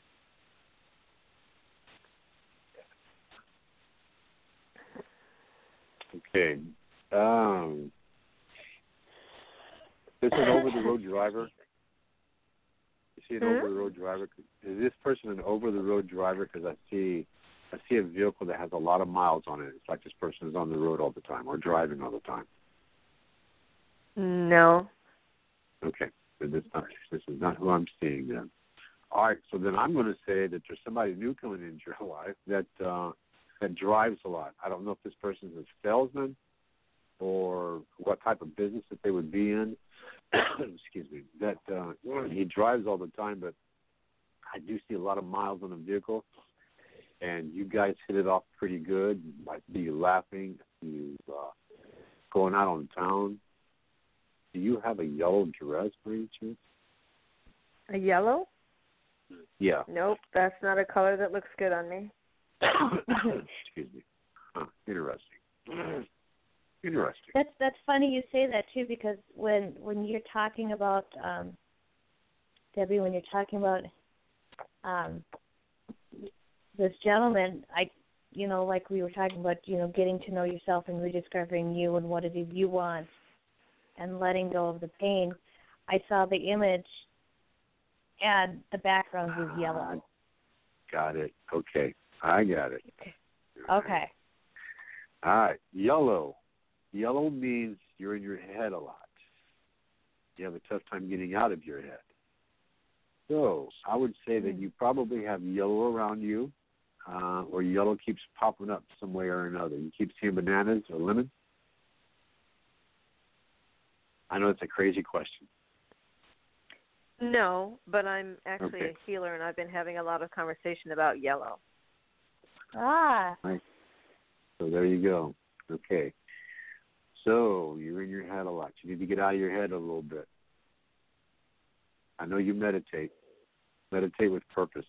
Okay. Um, this is an over-the-road driver. You see an Hmm? over-the-road driver? Is this person an over-the-road driver? Because I see, I see a vehicle that has a lot of miles on it. It's like this person is on the road all the time or driving all the time. No. Okay. Then this, not, this is not who I'm seeing then. All right. So then I'm going to say that there's somebody new coming into your life that uh, that drives a lot. I don't know if this person is a salesman or what type of business that they would be in. Excuse me. That uh, he drives all the time, but I do see a lot of miles on the vehicle, and you guys hit it off pretty good. I see you laughing, you uh, going out on town. Do you have a yellow dress by any chance? A yellow? Yeah. Nope, that's not a color that looks good on me. Excuse me. Huh, interesting. Interesting. That's that's funny you say that too, because when when you're talking about um, Debbie, when you're talking about um, this gentleman, I, you know, like we were talking about, you know, getting to know yourself and rediscovering you and what it is you want, and letting go of the pain. I saw the image, and the background was yellow. Got it. Okay. I got it. Okay. All right. Yellow. Yellow means you're in your head a lot. You have a tough time getting out of your head. So I would say that you probably have yellow around you, uh, or yellow keeps popping up some way or another. You keep seeing bananas or lemon? I know it's a crazy question. No, but I'm actually Okay. a healer, and I've been having a lot of conversation about yellow. Ah. Right. So there you go. Okay. So you're in your head a lot. You need to get out of your head a little bit. I know you meditate. Meditate with purpose.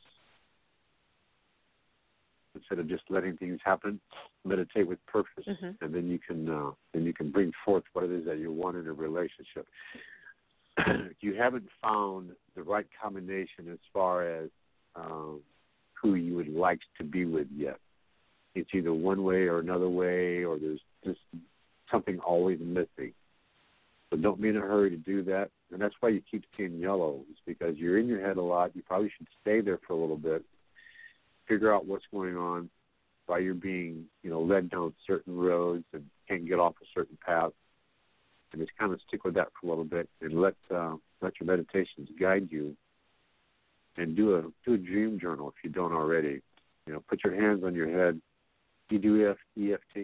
Instead of just letting things happen, meditate with purpose, Mm-hmm. and then you can uh, then you can bring forth what it is that you want in a relationship. You haven't found the right combination as far as um, who you would like to be with yet. It's either one way or another way, or there's just something always missing. So don't be in a hurry to do that. And that's why you keep seeing yellow. It's because you're in your head a lot. You probably should stay there for a little bit, figure out what's going on, why you're being, you know, led down certain roads and can't get off a certain path. And just kind of stick with that for a little bit and let uh, let your meditations guide you. And do a do a dream journal if you don't already. You know, put your hands on your head. You do E F T?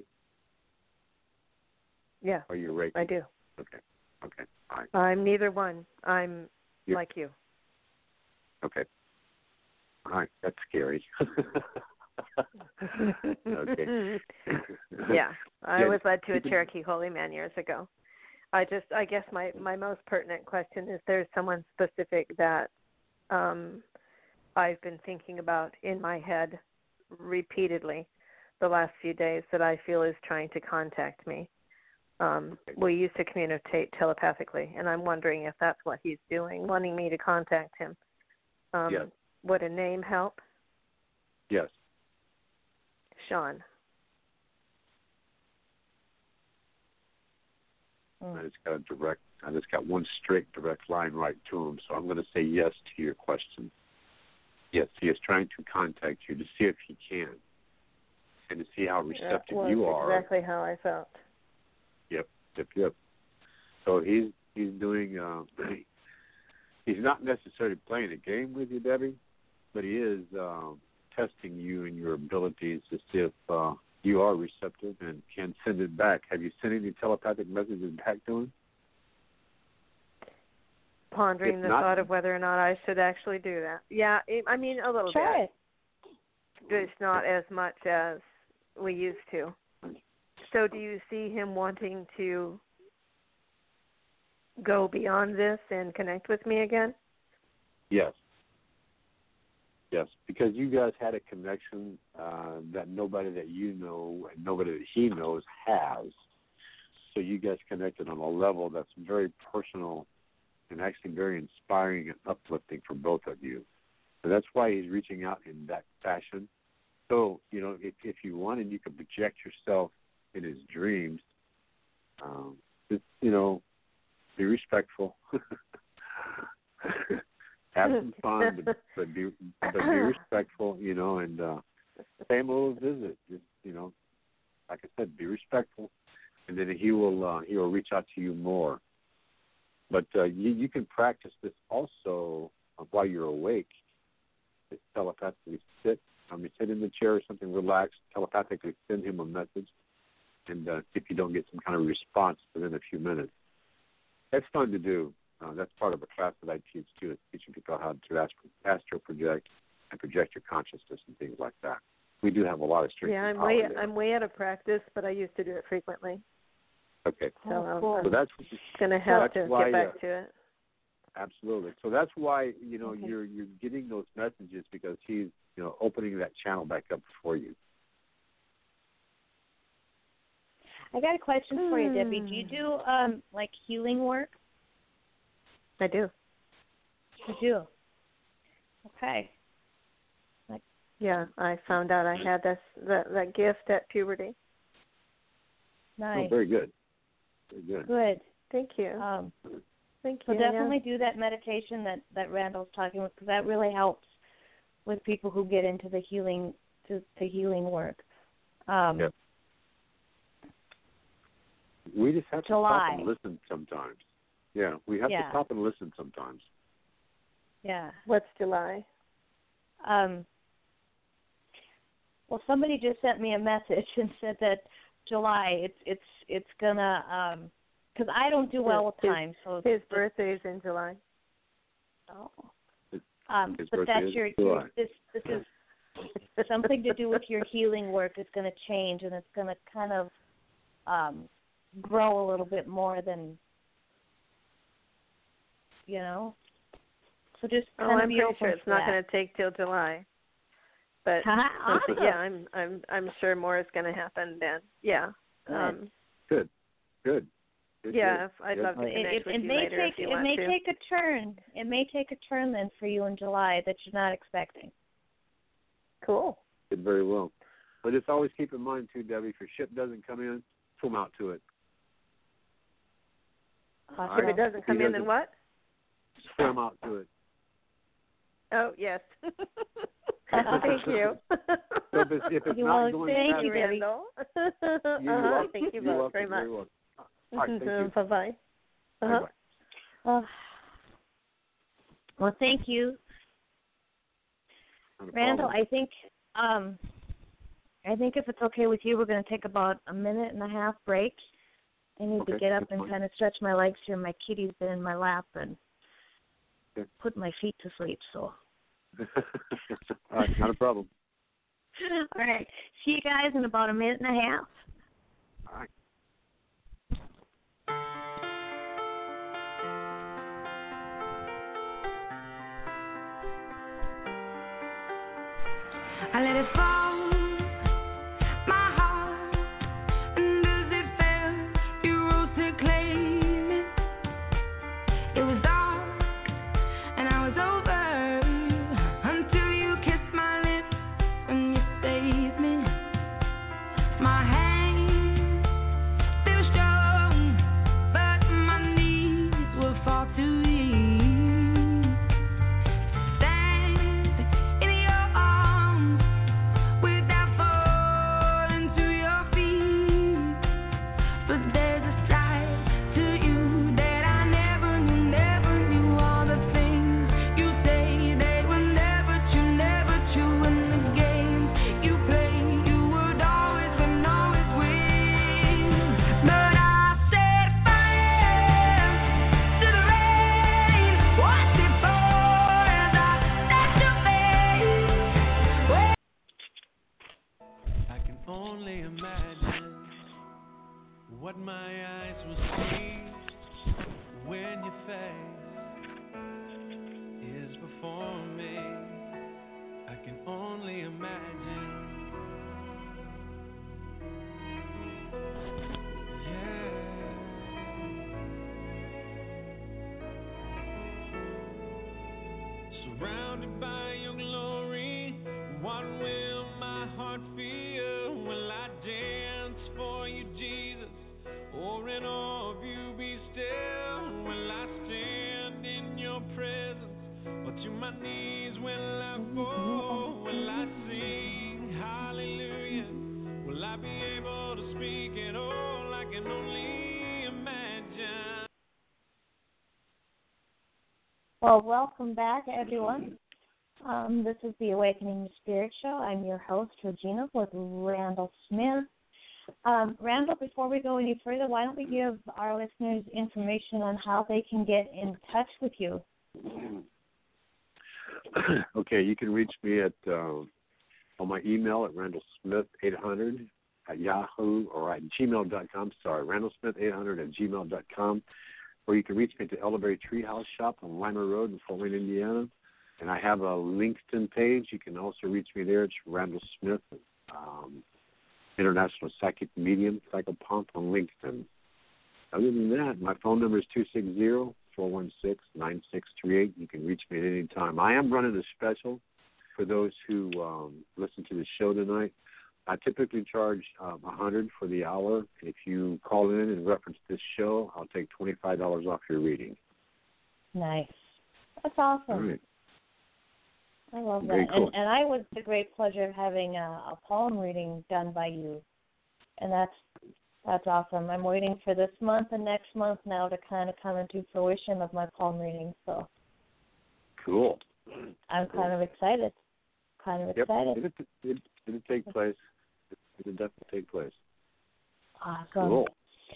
Yeah, Or you Reiki? I do. Okay. Okay. All right. I'm neither one. I'm You're, like you. Okay. All right. That's scary. Okay. Yeah, I Yeah, was led to a keep it- Cherokee holy man years ago. I just, I guess my, my most pertinent question is: there's someone specific that um, I've been thinking about in my head repeatedly the last few days that I feel is trying to contact me. Um, we used to communicate telepathically, and I'm wondering if that's what he's doing, wanting me to contact him. Um, Yes. Would a name help? Yes. Sean. I just got a direct. I just got one straight direct line right to him. So I'm going to say yes to your question. Yes, he is trying to contact you to see if he can, and to see how receptive That was you are. exactly how I felt. Yep, yep, yep. So he's he's doing. Uh, he's not necessarily playing a game with you, Debbie, but he is um, testing you and your abilities to see if uh, you are receptive and can send it back. Have you sent any telepathic messages back to him? Pondering If the not- thought of whether or not I should actually do that. Yeah, it, I mean, a little Try bit. it. Just not as much as we used to. So do you see him wanting to go beyond this and connect with me again? Yes. Yes, because you guys had a connection uh, that nobody that you know and nobody that he knows has. So you guys connected on a level that's very personal and actually very inspiring and uplifting for both of you. So that's why he's reaching out in that fashion. So, you know, if, if you wanted, you could project yourself in his dreams. Um, just, you know, be respectful. Have some fun, but, but be but be respectful, you know, and uh, pay him a little visit. Just, you know, like I said, be respectful, and then he will uh, he will reach out to you more. But uh, you, you can practice this also while you're awake. Just telepathically sit. I mean, sit in the chair or something, relax, telepathically send him a message, and uh, if you don't get some kind of response within a few minutes. That's fun to do. Uh, that's part of a class that I teach, too, is teaching people how to astro, astro project and project your consciousness and things like that. We do have a lot of strength. Yeah, I'm and power way there. I'm way out of practice, but I used to do it frequently. Okay. So Oh, I'm, cool. I'm So that's going to have that's to why, get back uh, to it. Absolutely. So that's why, you know, Okay. you're you're getting those messages because he's, you know, opening that channel back up for you. I got a question for you, Debbie. Do you Hmm. do um like healing work? I do. You do. Okay. Yeah, I found out I had this that, that gift at puberty. Nice. Oh, very good. Very good. Good. Thank you. Um, Thank so you. yeah. definitely do that meditation that that Randall's talking about, because that really helps with people who get into the healing to, to healing work. Um, Yep. We just have to July. stop and listen sometimes. Yeah, we have Yeah. to stop and listen sometimes. Yeah. What's July? Um, well, somebody just sent me a message and said that July, it's it's it's gonna um, because I don't do well with His- time, so His birthday is in July. Oh. His- Um, his but birthday that's is your, July. your this this is something to do with your healing work. Is going to change, and it's going to kind of um, grow a little bit more than you know. So just Oh, kind I'm of be pretty open sure it's for not that. going to take till July. But Awesome. yeah, I'm I'm I'm sure more is going to happen then. Yeah. Good. Um, Good. Good. Good, yeah, good. if, I'd Good. love to Well, connect it, with it you may later take if you it want may to. take a turn. It may take a turn then for you in July that you're not expecting. Cool. Did very well. But just always keep in mind, too, Debbie, if your ship doesn't come in, swim out to it. Awesome. If it doesn't If come he in, then doesn't- what? Swim out to it. Oh, yes. Thank you. So if it's, if it's You not will going thank fast, you, Debbie. Randall. you're uh-huh. welcome. Thank you You're both welcome. very much. You're welcome. All right, thank you. Bye-bye. Uh-huh. Bye-bye. Oh. Well, thank you, Not a Randall. problem. I think um, I think if it's okay with you, we're going to take about a minute and a half break. I need Okay, to get up that's and fine. kind of stretch my legs here. My kitty's been in my lap and Okay. put my feet to sleep. So, All right, not a problem. all right. See you guys in about a minute and a half. All right. I let it fall, my heart, and as it fell, you rose to claim it. It was dark, and I was over, until you kissed my lips, and you saved me. My hand still strong, but my knees were far too weak. Stand in your arms without falling to your feet. But there's a side to you that I never knew, never knew. All the things you say, they were never true, never true. And the games you play, you would always win, always win. But I set fire to the rain, watched it pour as I touched your face. Well, I can only imagine what my eyes will see when your face is before me. surrounded by your glory. What will my heart feel? Will I dance for you, Jesus? Or in awe of you be still? Will I stand in your presence? Or to my knees will I fall? Will I sing hallelujah? Will I be able to speak at all? I can only imagine. Well, welcome back, everyone. Um, this is the Awakening the Spirit Show. I'm your host, Regina, with Randall Smith. Um, Randall, before we go any further, why don't we give our listeners information on how they can get in touch with you? Okay, you can reach me at uh, on my email at randallsmith eight hundred at Yahoo or at gmail dot com. Sorry, randallsmith eight hundred at gmail dot com. Or you can reach me at the Elderberry Treehouse Shop on Lima Road in Fort Wayne, Indiana. And I have a LinkedIn page. You can also reach me there. It's Randall Smith, um, International Psychic Medium, Psychopomp on LinkedIn. Other than that, my phone number is two six zero, four one six, nine six three eight. You can reach me at any time. I am running a special for those who um, listen to the show tonight. I typically charge um, one hundred dollars for the hour. If you call in and reference this show, I'll take twenty-five dollars off your reading. Nice. That's awesome. All right. I love Very that. cool. And, and I was the great pleasure of having a, a palm reading done by you. And that's that's awesome. I'm waiting for this month and next month now to kind of come into fruition of my palm reading. So Cool. I'm kind of excited. Kind of Yep. excited. It'll, it, it'll take place. It'll definitely take place. Awesome. Cool.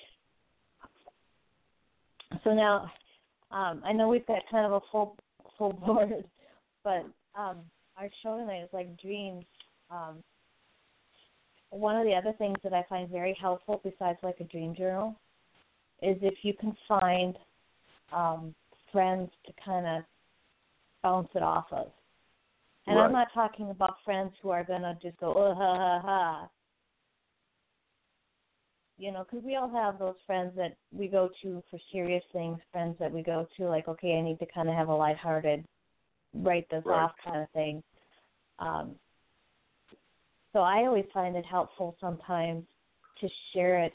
So now, um, I know we've got kind of a full full board, but um, our show tonight is like dreams. Um, one of the other things that I find very helpful, besides like a dream journal, is if you can find um, friends to kind of bounce it off of. And Right. I'm not talking about friends who are going to just go, oh, ha, ha, ha. You know, because we all have those friends that we go to for serious things, friends that we go to like, okay, I need to kind of have a lighthearted, write this Right. off kind of thing. Um, so I always find it helpful sometimes to share it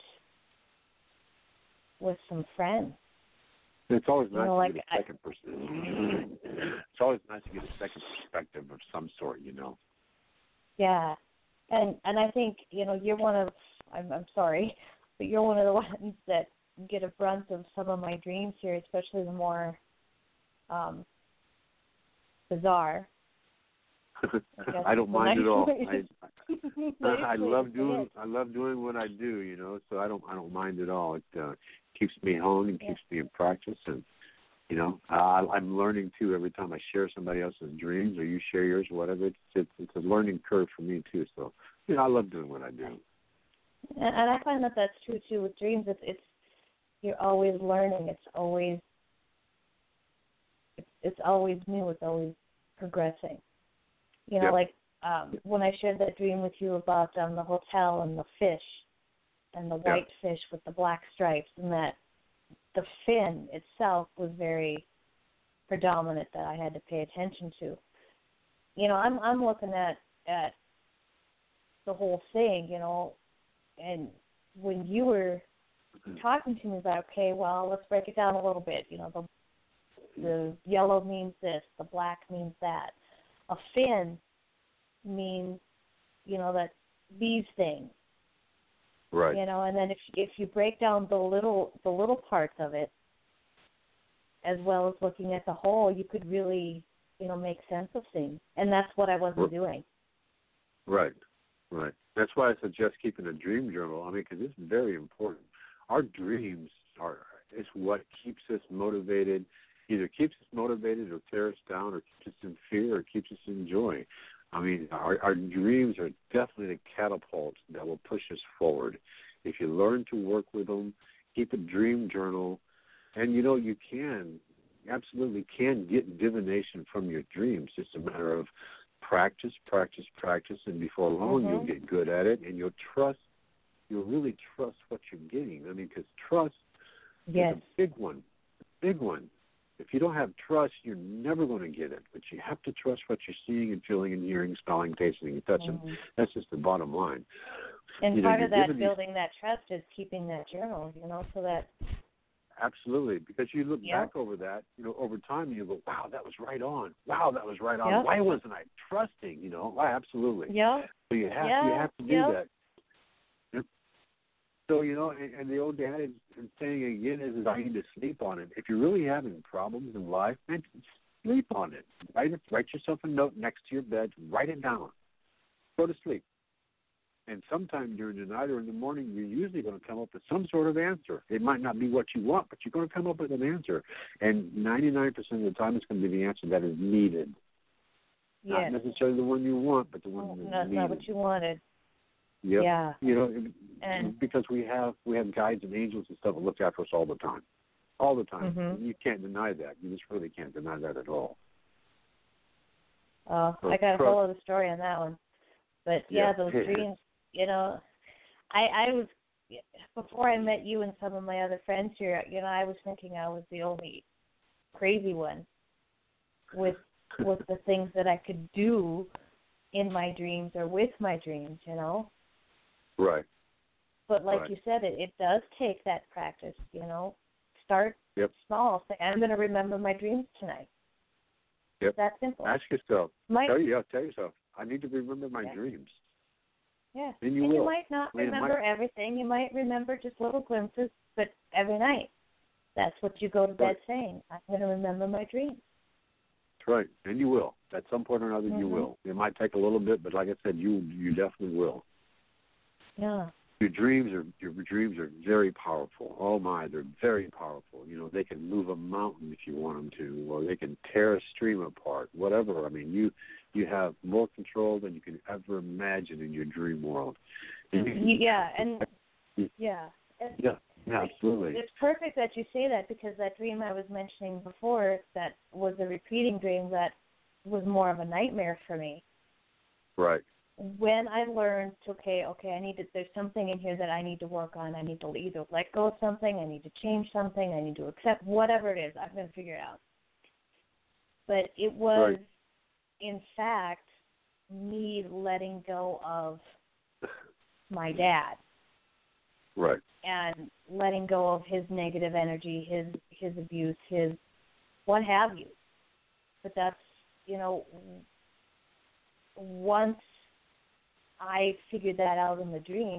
with some friends. It's always You nice know, to like get a second person. It's always nice to get a second perspective of some sort, you know. Yeah, and and I think you know you're one of I'm I'm sorry, but you're one of the ones that get a brunt of some of my dreams here, especially the more um, bizarre. I, I don't mind at all. I, Nice I, I way love to say doing it. I love doing what I do, you know. So I don't I don't mind at all. It uh, keeps me honed and Yeah. keeps me in practice, and you know uh, I'm learning too every time I share somebody else's dreams or you share yours, or whatever. It's it's, it's a learning curve for me too. So you know I love doing what I do. And, and I find that that's true too with dreams. It's it's you're always learning. It's always it's, it's always new. It's always progressing. You know, Yep. like um, when I shared that dream with you about um, the hotel and the fish and the white Yeah. fish with the black stripes, and that the fin itself was very predominant that I had to pay attention to. You know, I'm I'm looking at at the whole thing, you know, and when you were talking to me about, okay, well, let's break it down a little bit. You know, the the yellow means this, the black means that. A fin means, you know, that these things. Right. You know, and then if if you break down the little the little parts of it, as well as looking at the whole, you could really, you know, make sense of things. And that's what I wasn't doing. Right. Right. That's why I suggest keeping a dream journal. I mean, because it's very important. Our dreams are is what keeps us motivated. Either keeps us motivated or tears us down, or keeps us in fear, or keeps us in joy. I mean, our, our dreams are definitely the catapult that will push us forward. If you learn to work with them, keep a dream journal, and you know you can, absolutely can get divination from your dreams. It's a matter of practice, practice, practice, and before long Mm-hmm. you'll get good at it, and you'll trust. You'll really trust what you're getting. I mean, because trust Yes. is a big one, a big one. If If you don't have trust, you're never going to get it. But you have to trust what you're seeing and feeling and hearing, smelling, tasting, and touching. Mm-hmm. That's just the bottom line. And you know, part of that, these... building that trust, is keeping that journal, you know, so that... Absolutely, because you look yep. back over that, you know, over time, you go, wow, that was right on. Wow, that was right on. Yep. Why wasn't I trusting, you know? Why, absolutely. Yeah. So you have, yep. you have to do yep. that. So, you know, and, and the old adage and saying again is, is I need to sleep on it. If you're really having problems in life, man, sleep on it. Write, it. write yourself a note next to your bed. Write it down. Go to sleep. And sometime during the night or in the morning, you're usually going to come up with some sort of answer. It might not be what you want, but you're going to come up with an answer. And ninety-nine percent of the time, it's going to be the answer that is needed. Yes. Not necessarily the one you want, but the one no, that's not, needed. not what you wanted. Yep. Yeah. You know, and because we have we have guides and angels and stuff that look after us all the time, all the time. Mm-hmm. You can't deny that. You just really can't deny that at all. Oh, so I got a trust. whole other story on that one. But yeah, yeah. those dreams. You know, I I was before I met you and some of my other friends here. You know, I was thinking I was the only crazy one with with the things that I could do in my dreams or with my dreams, you know. Right. But like right. you said, it, it does take that practice, you know. Start yep. small. Say, I'm going to remember my dreams tonight. Yep. It's that simple. Ask yourself. Might, tell, you, tell yourself, I need to remember my yeah. dreams. Yeah. And you and will. you might not I mean, remember might... everything. You might remember just little glimpses, but every night. That's what you go to bed right. saying. I'm going to remember my dreams. That's right. And you will. At some point or another, mm-hmm. you will. It might take a little bit, but like I said, you you definitely will. Yeah. Your dreams are your dreams are very powerful. Oh my, they're very powerful. You know, they can move a mountain if you want them to, or they can tear a stream apart. Whatever. I mean, you you have more control than you can ever imagine in your dream world. And yeah, and yeah. And yeah, yeah, absolutely. It's perfect that you say that, because that dream I was mentioning before that was a repeating dream that was more of a nightmare for me. Right. When I learned, okay, okay, I need to, there's something in here that I need to work on. I need to either let go of something, I need to change something, I need to accept whatever it is. I'm going to figure it out. But it was, right. in fact, me letting go of my dad. Right. And letting go of his negative energy, his his abuse, his what have you. But that's, you know, once I figured that out in the dream,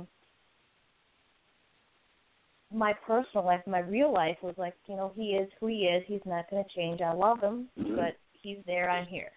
my personal life, my real life was like, you know, he is who he is. He's not going to change. I love him, mm-hmm. but he's there. I'm here.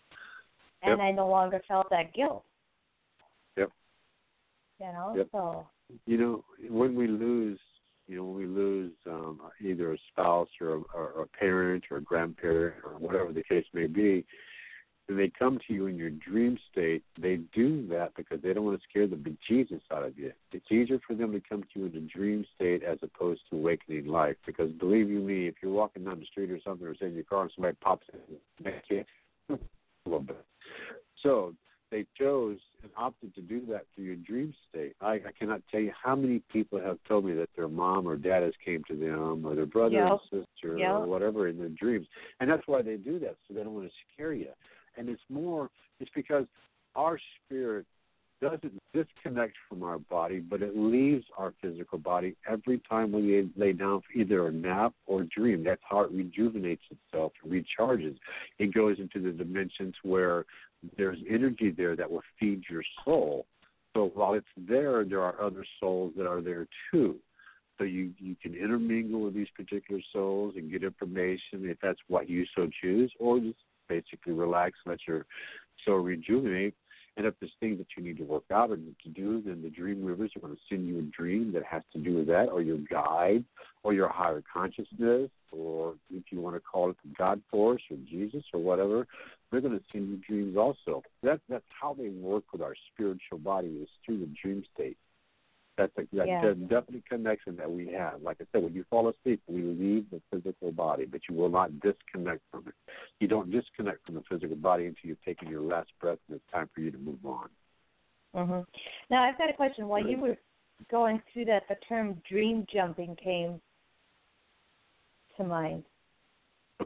And yep. I no longer felt that guilt. Yep. You know, yep. so. You know, when we lose, you know, when we lose um, either a spouse or a, or a parent or a grandparent or whatever the case may be, and they come to you in your dream state, they do that because they don't want to scare the bejesus out of you. It's easier for them to come to you in a dream state as opposed to awakening life. Because believe you me, if you're walking down the street or something or sitting in your car and somebody pops in, you a little bit. So they chose and opted to do that through your dream state. I, I cannot tell you how many people have told me that their mom or dad has came to them, or their brother yep. or sister yep. or whatever in their dreams. And that's why they do that, so they don't want to scare you. And it's more, it's because our spirit doesn't disconnect from our body, but it leaves our physical body every time we lay down for either a nap or dream. That's how it rejuvenates itself, recharges. It goes into the dimensions where there's energy there that will feed your soul. So while it's there, there are other souls that are there too. So you, you can intermingle with these particular souls and get information if that's what you so choose, or just basically relax, let your soul rejuvenate. And if there's things that you need to work out or need to do, then the dream rivers are going to send you a dream that has to do with that, or your guide, or your higher consciousness, or if you want to call it the God force or Jesus or whatever, they're going to send you dreams also. That, that's how they work with our spiritual body, is through the dream state. That's a that yeah. definite connection that we have. Like I said, when you fall asleep, we leave the physical body, but you will not disconnect from it. You don't disconnect from the physical body until you've taken your last breath, and it's time for you to move on. Mm-hmm. Now, I've got a question. While you were going through that, the term dream jumping came to mind. Okay.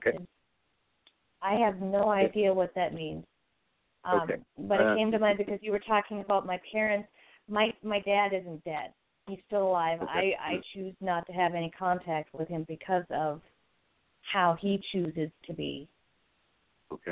Okay. I have no idea what that means. Um, Okay. But Uh, it came to mind because you were talking about my parents. My my dad isn't dead. He's still alive. Okay. I, I choose not to have any contact with him because of how he chooses to be. Okay.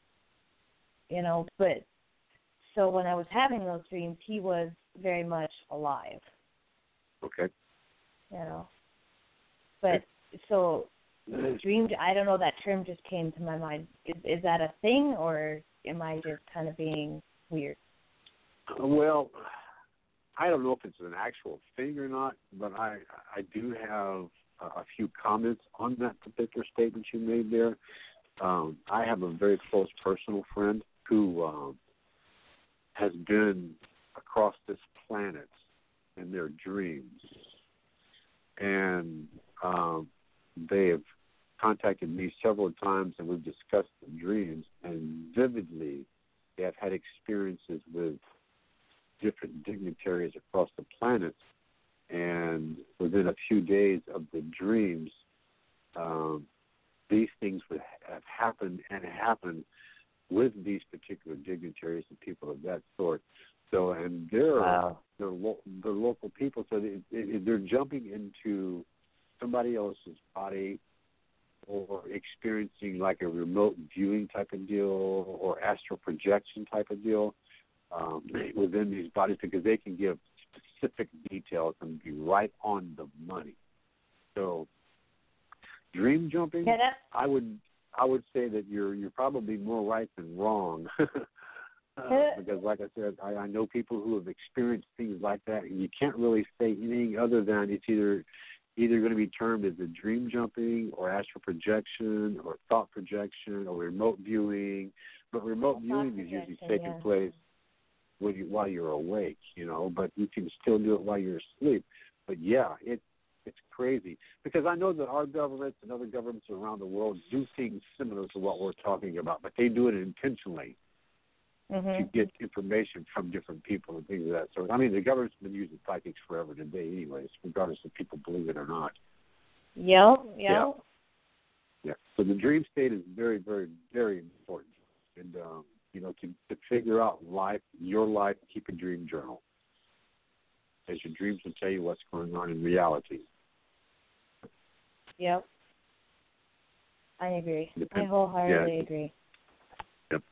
You know, but so when I was having those dreams, he was very much alive. Okay. You know. But so dream, I don't know, that term just came to my mind. Is is that a thing, or am I just kind of being weird? Well, I don't know if it's an actual thing or not, but I I do have a, a few comments on that particular statement you made there. Um, I have a very close personal friend who um, has been across this planet in their dreams, and um, they have contacted me several times, and we've discussed the dreams, and vividly they have had experiences with different dignitaries across the planet, and within a few days of the dreams, um, these things would have happened and happened with these particular dignitaries and people of that sort. So, and they're Wow. they're, lo- they're local people, so they, they, they're jumping into somebody else's body or experiencing like a remote viewing type of deal or astral projection type of deal um, within these bodies, because they can give specific details and be right on the money. So dream jumping, Yeah, that's, I would I would say that you're you're probably more right than wrong. uh, because like I said, I, I know people who have experienced things like that, and you can't really say anything other than it's either either going to be termed as a dream jumping or astral projection or thought projection or remote viewing. But remote viewing is usually taking yeah. place when you, while you're awake, you know, but you can still do it while you're asleep. But yeah, it it's crazy, because I know that our governments and other governments around the world do things similar to what we're talking about, but they do it intentionally mm-hmm. to get information from different people and things of that sort. I mean, the government's been using psychics forever today anyways, regardless if people believe it or not. Yep, yep. Yeah. Yeah. So the dream state is very, very, very important. And, um, you know, to, to figure out life, your life, keep a dream journal, as your dreams will tell you what's going on in reality. Yep. I agree. I Depends. wholeheartedly Yeah. agree. Yep.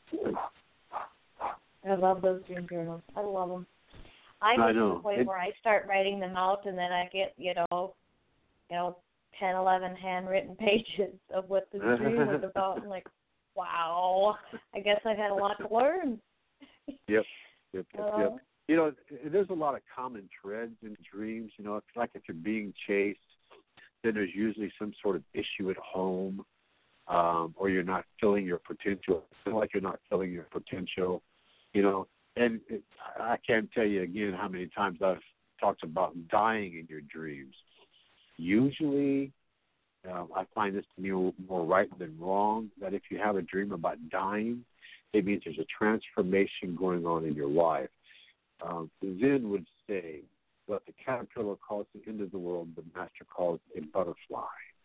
I love those dream journals. I love them. I'm I at know. the point It, where I start writing them out, and then I get, you know, you know, ten, eleven handwritten pages of what the dream was about. I'm like, wow, I guess I've had a lot to learn. Yep. Yep. Yep. Uh, Yep. You know, there's a lot of common threads in dreams. You know, it's like if you're being chased, then there's usually some sort of issue at home, um, or you're not filling your potential. Feel like you're not filling your potential. You know, and it, I can't tell you again how many times I've talked about dying in your dreams. Usually, uh, I find this to be more right than wrong, that if you have a dream about dying, it means there's a transformation going on in your life. Um, Zen would say, what the caterpillar calls the end of the world, the master calls a butterfly.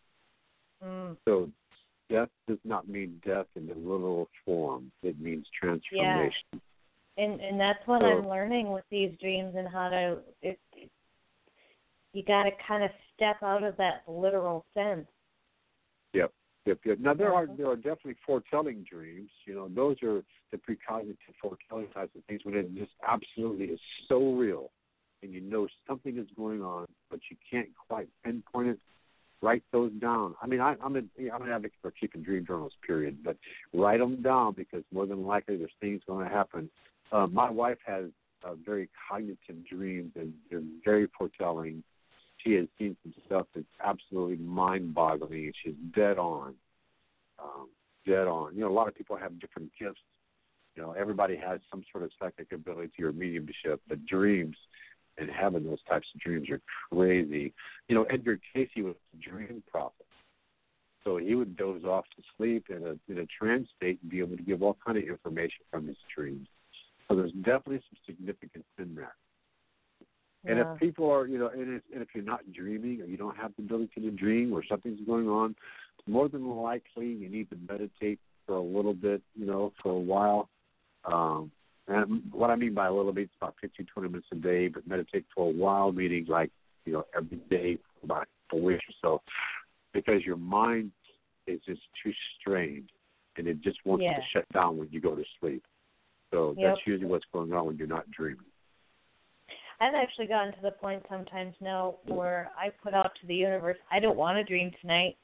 mm. So death does not mean death in the literal form. It means transformation. Yeah. And and that's what So, I'm learning with these dreams, and how to, it, it, you got to kind of step out of that literal sense. Yep, yep, yep. Now there are there are definitely foretelling dreams. You know, those are the precognitive foretelling types of things when it just absolutely is so real, and you know something is going on, but you can't quite pinpoint it. Write those down. I mean, I, I'm an I'm an advocate for keeping dream journals, period. But write them down, because more than likely there's things going to happen. Uh, my wife has uh, very cognitive dreams, and they're very foretelling. She has seen some stuff that's absolutely mind-boggling, and she's dead on. Um, dead on. You know, a lot of people have different gifts. You know, everybody has some sort of psychic ability or mediumship, but dreams and having those types of dreams are crazy. You know, Edgar Casey was a dream prophet. So he would doze off to sleep in a in a trance state and be able to give all kind of information from his dreams. So there's definitely some significance in that. Yeah. And if people are, you know, and if, and if you're not dreaming or you don't have the ability to dream or something's going on, more than likely you need to meditate for a little bit, you know, for a while. Um, and what I mean by a little bit, it's about fifteen, twenty minutes a day, but meditate for a while, meaning like, you know, every day for about a week or so, because your mind is just too strained, and it just wants yeah. to shut down when you go to sleep. So Yep. that's usually what's going on when you're not dreaming. I've actually gotten to the point sometimes now where I put out to the universe, I don't want to dream tonight.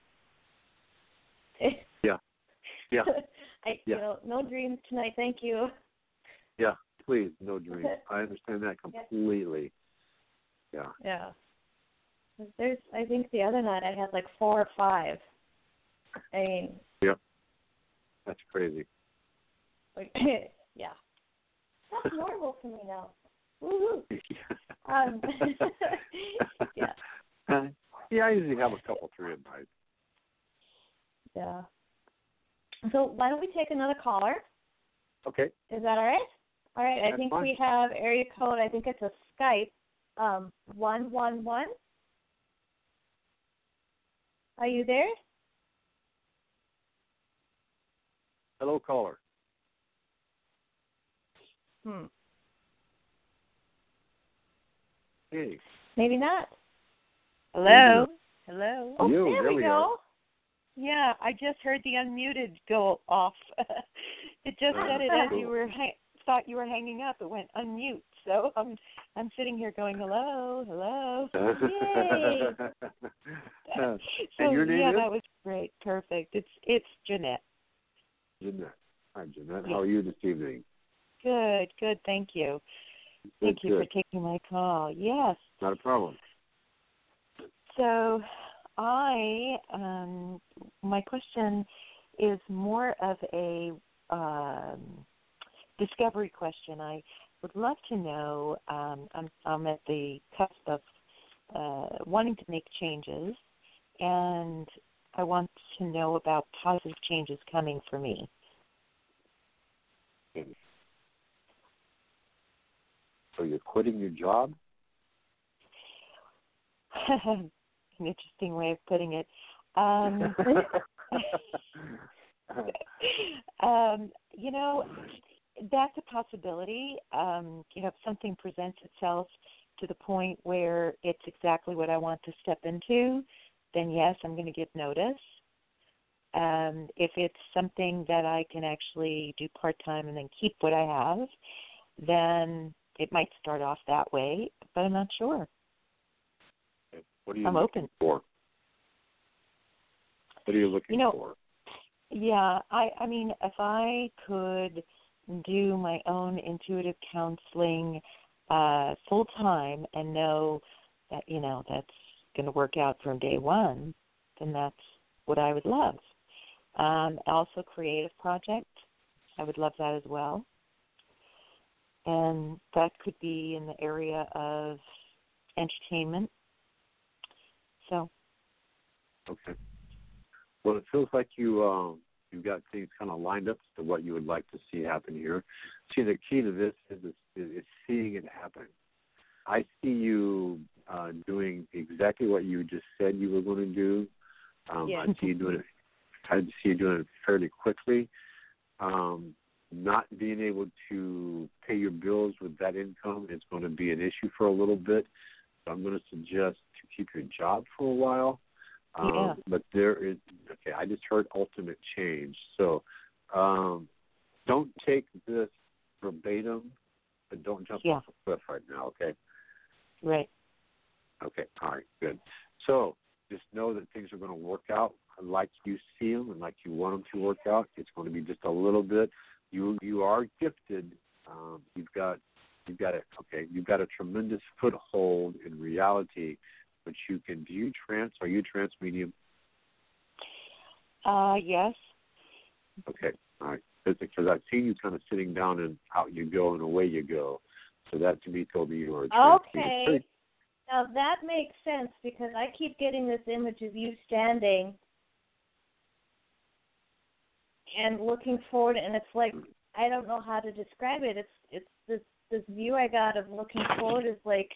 Yeah. Yeah. I, yeah. You know, no dreams tonight, thank you. Yeah, please, no dreams. I understand that completely. Yeah. Yeah. There's, I think the other night I had like four or five. I mean. Yep. That's crazy. Like, yeah. That's normal for me now. Woo-hoo. um, yeah. Yeah, I usually have a couple, three at night. Yeah. So why don't we take another caller? Okay. Is that all right? All right. That's I think fine. we have area code. I think it's a Skype. Um, one one one. Are you there? Hello, caller. Hmm. Hey. Maybe not. Hello. Hello. Oh, You, there, there we, we go. are. Yeah, I just heard the unmuted go off. It just Oh, said it as cool. you were ha- thought you were hanging up. It went unmute. So I'm I'm sitting here going hello, hello. Yay! and So your name yeah, is? that was great. Perfect. It's it's Jeanette. Jeanette. Hi, Jeanette. Yeah. How are you this evening? Good, good. Thank you. Good, Thank you good. for taking my call. Yes. Not a problem. So I um my question is more of a um, discovery question. I would love to know, um, I'm, I'm at the cusp of uh, wanting to make changes, and I want to know about positive changes coming for me. So you're quitting your job? An interesting way of putting it. Um, um, you know, that's a possibility. Um, you know, if something presents itself to the point where it's exactly what I want to step into, then yes, I'm going to give notice. Um, if it's something that I can actually do part-time and then keep what I have, then it might start off that way, but I'm not sure. What are you I'm looking open. for? What are you looking You know, for? Yeah, I, I mean, if I could do my own intuitive counseling uh, full time and know that, you know, that's going to work out from day one, then that's what I would love. Um, also, creative project, I would love that as well. And that could be in the area of entertainment. So. Okay. Well, it feels like you um, you've got things kind of lined up as to what you would like to see happen here. See, the key to this is, is, is seeing it happen. I see you uh, doing exactly what you just said you were going to do. Um, Yeah. I see you doing it. I see you doing it fairly quickly. Um, not being able to pay your bills with that income is going to be an issue for a little bit. So I'm going to suggest to keep your job for a while. Um, Yeah. But there is, okay, I just heard ultimate change. So um, don't take this verbatim, but don't jump Yeah. off a cliff right now, okay? Right. Okay, all right, good. So just know that things are going to work out like you see them and like you want them to work out. It's going to be just a little bit. You you are gifted. Um, you've got you've got a okay. You've got a tremendous foothold in reality, which you can. Do you trance? Are you trance medium? Uh, yes. Okay, all right. Because I've seen you kind of sitting down and out you go and away you go. So that to me told me you were a trance Okay. medium. Now that makes sense because I keep getting this image of you standing and looking forward, and it's like I don't know how to describe it. It's it's this this view I got of looking forward is like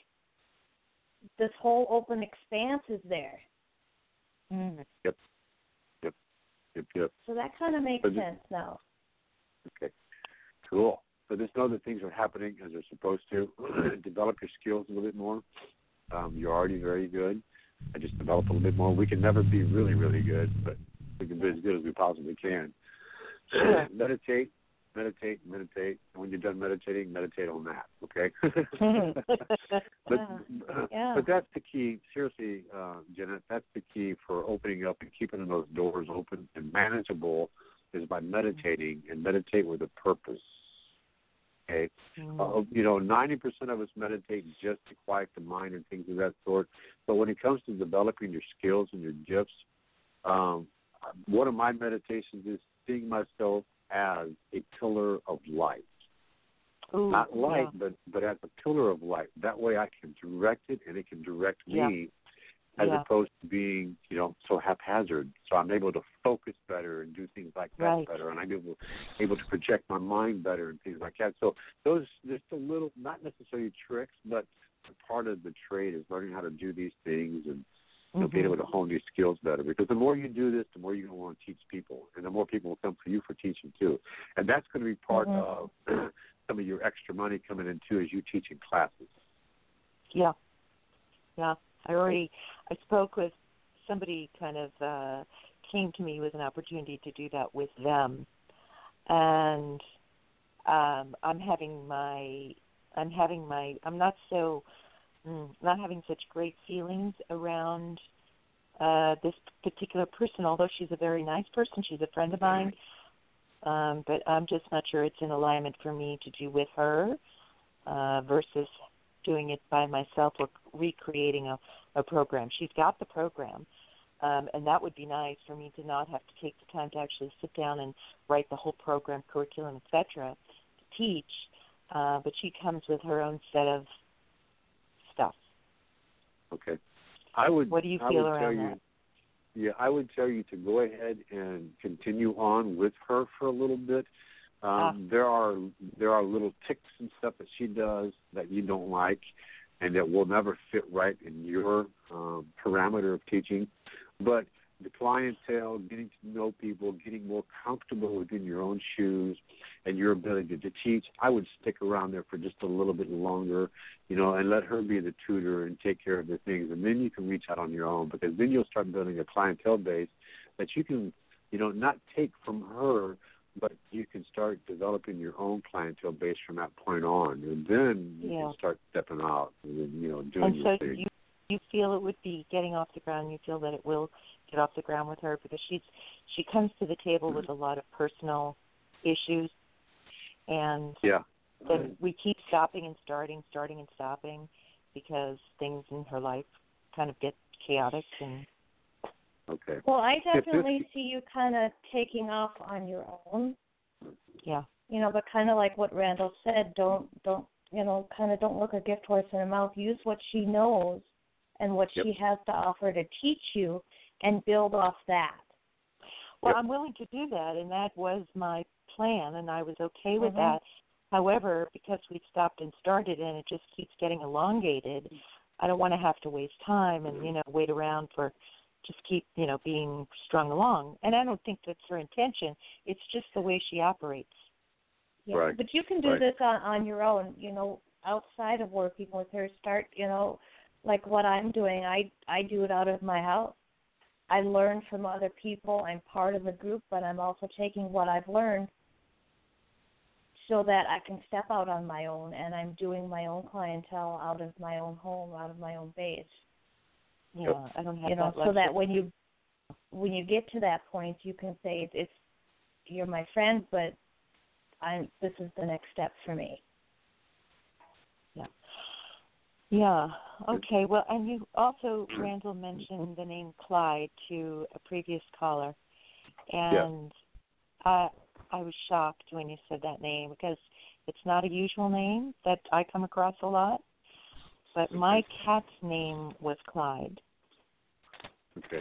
this whole open expanse is there. Mm. Yep. Yep. Yep, yep. So that kind of makes But sense now. Okay, cool. So just know that things are happening as they're supposed to. Develop your skills a little bit more. Um, you're already very good. I just develop a little bit more. We can never be really, really good, but we can be as good as we possibly can. Sure. meditate, meditate, meditate. And when you're done meditating, meditate on that, okay? but, yeah. Yeah. but that's the key. Seriously, uh, Janet, that's the key for opening up and keeping those doors open and manageable is by meditating, and meditate with a purpose. Okay, mm-hmm. uh, you know, ninety percent of us meditate just to quiet the mind and things of that sort. But when it comes to developing your skills and your gifts, um, one of my meditations is seeing myself as a pillar of light. Ooh, Not light, yeah. but but as a pillar of light. That way, I can direct it, and it can direct yeah. me. As yeah. opposed to being, you know, so haphazard. So I'm able to focus better and do things like that right. better, and I'm able, able to project my mind better and things like that. So those just a little, not necessarily tricks, but part of the trade is learning how to do these things and you know, mm-hmm. being able to hone these skills better. Because the more you do this, the more you're going to want to teach people, and the more people will come for you for teaching too. And that's going to be part mm-hmm. of some of your extra money coming in too as you teaching classes. Yeah, yeah. I already, I spoke with somebody kind of uh, came to me with an opportunity to do that with them. And um, I'm having my, I'm having my, I'm not so, mm, not having such great feelings around uh, this particular person, although she's a very nice person. She's a friend of mine. Um, but I'm just not sure it's in alignment for me to do with her uh, versus doing it by myself or recreating a, a program. She's got the program, um, and that would be nice for me to not have to take the time to actually sit down and write the whole program, curriculum, et cetera, to teach. Uh, but she comes with her own set of stuff. Okay. I would. What do you I feel would around tell you, that? Yeah, I would tell you to go ahead and continue on with her for a little bit. Um, ah. There are there are little ticks and stuff that she does that you don't like, and that will never fit right in your um, parameter of teaching. But the clientele, getting to know people, getting more comfortable within your own shoes and your ability to teach, I would stick around there for just a little bit longer, you know, and let her be the tutor and take care of the things. And then you can reach out on your own, because then you'll start building a clientele base that you can, you know, not take from her, but you can start developing your own clientele base from that point on. And then you yeah. can start stepping out and, you know, doing and your so thing. You, you feel it would be getting off the ground, you feel that it will get off the ground with her, because she's she comes to the table with a lot of personal issues, and yeah. then we keep stopping and starting, starting and stopping, because things in her life kind of get chaotic. And okay. Well, I definitely see you kind of taking off on your own. Yeah. You know, but kind of like what Randall said, don't don't you know, kind of don't look a gift horse in the mouth. Use what she knows and what yep. she has to offer to teach you, and build off that. Well, yep. I'm willing to do that, and that was my plan, and I was okay with mm-hmm. that. However, because we've stopped and started and it just keeps getting elongated, I don't want to have to waste time and, you know, wait around for just keep, you know, being strung along. And I don't think that's her intention. It's just the way she operates. Yeah, right. But you can do right. this on, on your own, you know, outside of working with her. Start, you know, like what I'm doing. I, I do it out of my house. I learn from other people. I'm part of a group, but I'm also taking what I've learned so that I can step out on my own, and I'm doing my own clientele out of my own home, out of my own base. Yeah, yep. I don't have you know, that so that when you when you get to that point, you can say, "It's you're my friend, but I'm this is the next step for me." Yeah. Yeah. Okay. Well, and you also, Randall, mentioned the name Clyde to a previous caller, and yeah. I I was shocked when you said that name, because it's not a usual name that I come across a lot. But my cat's name was Clyde. Okay.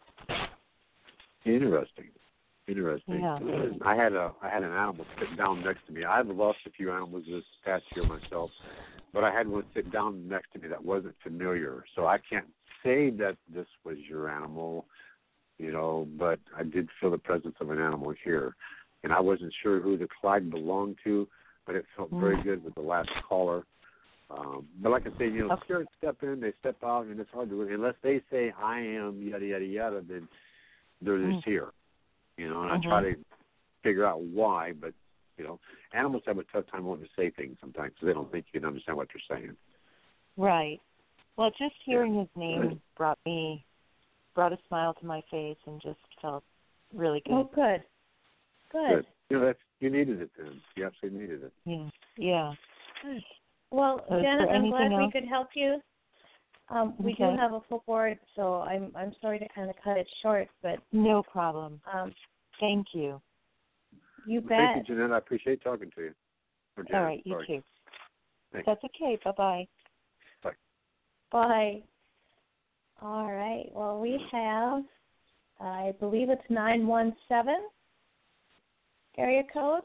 Interesting. Interesting. Yeah. I had a I had an animal sit down next to me. I've lost a few animals this past year myself, but I had one sit down next to me that wasn't familiar. So I can't say that this was your animal, you know, but I did feel the presence of an animal here. And I wasn't sure who the Clyde belonged to, but it felt very Mm. good with the last caller. Um, but like I say, you know, Okay. spirits step in, they step out, and it's hard to, unless they say, I am, yada, yada, yada, then they're just Mm. here. You know, and Mhm. I try to figure out why, but, you know, animals have a tough time wanting to say things sometimes because they don't think you can understand what they're saying. Right. Well, just hearing his name brought me, brought a smile to my face and just felt really good. Oh, good. Good. Good. You know, that's, you needed it then. You absolutely needed it. Yeah. Yeah. Good. Well, So is Janet, there I'm glad anything we else? could help you. Um, we do Okay. have a full board, so I'm I'm sorry to kind of cut it short, but No problem. um, Thank you. you Well, bet. thank you, Jeanette. I appreciate talking to you. Or Janet, All right, you sorry. too. Thanks. That's okay. Bye-bye. Bye. Bye. All right. Well, we have, I believe it's nine one seven area code.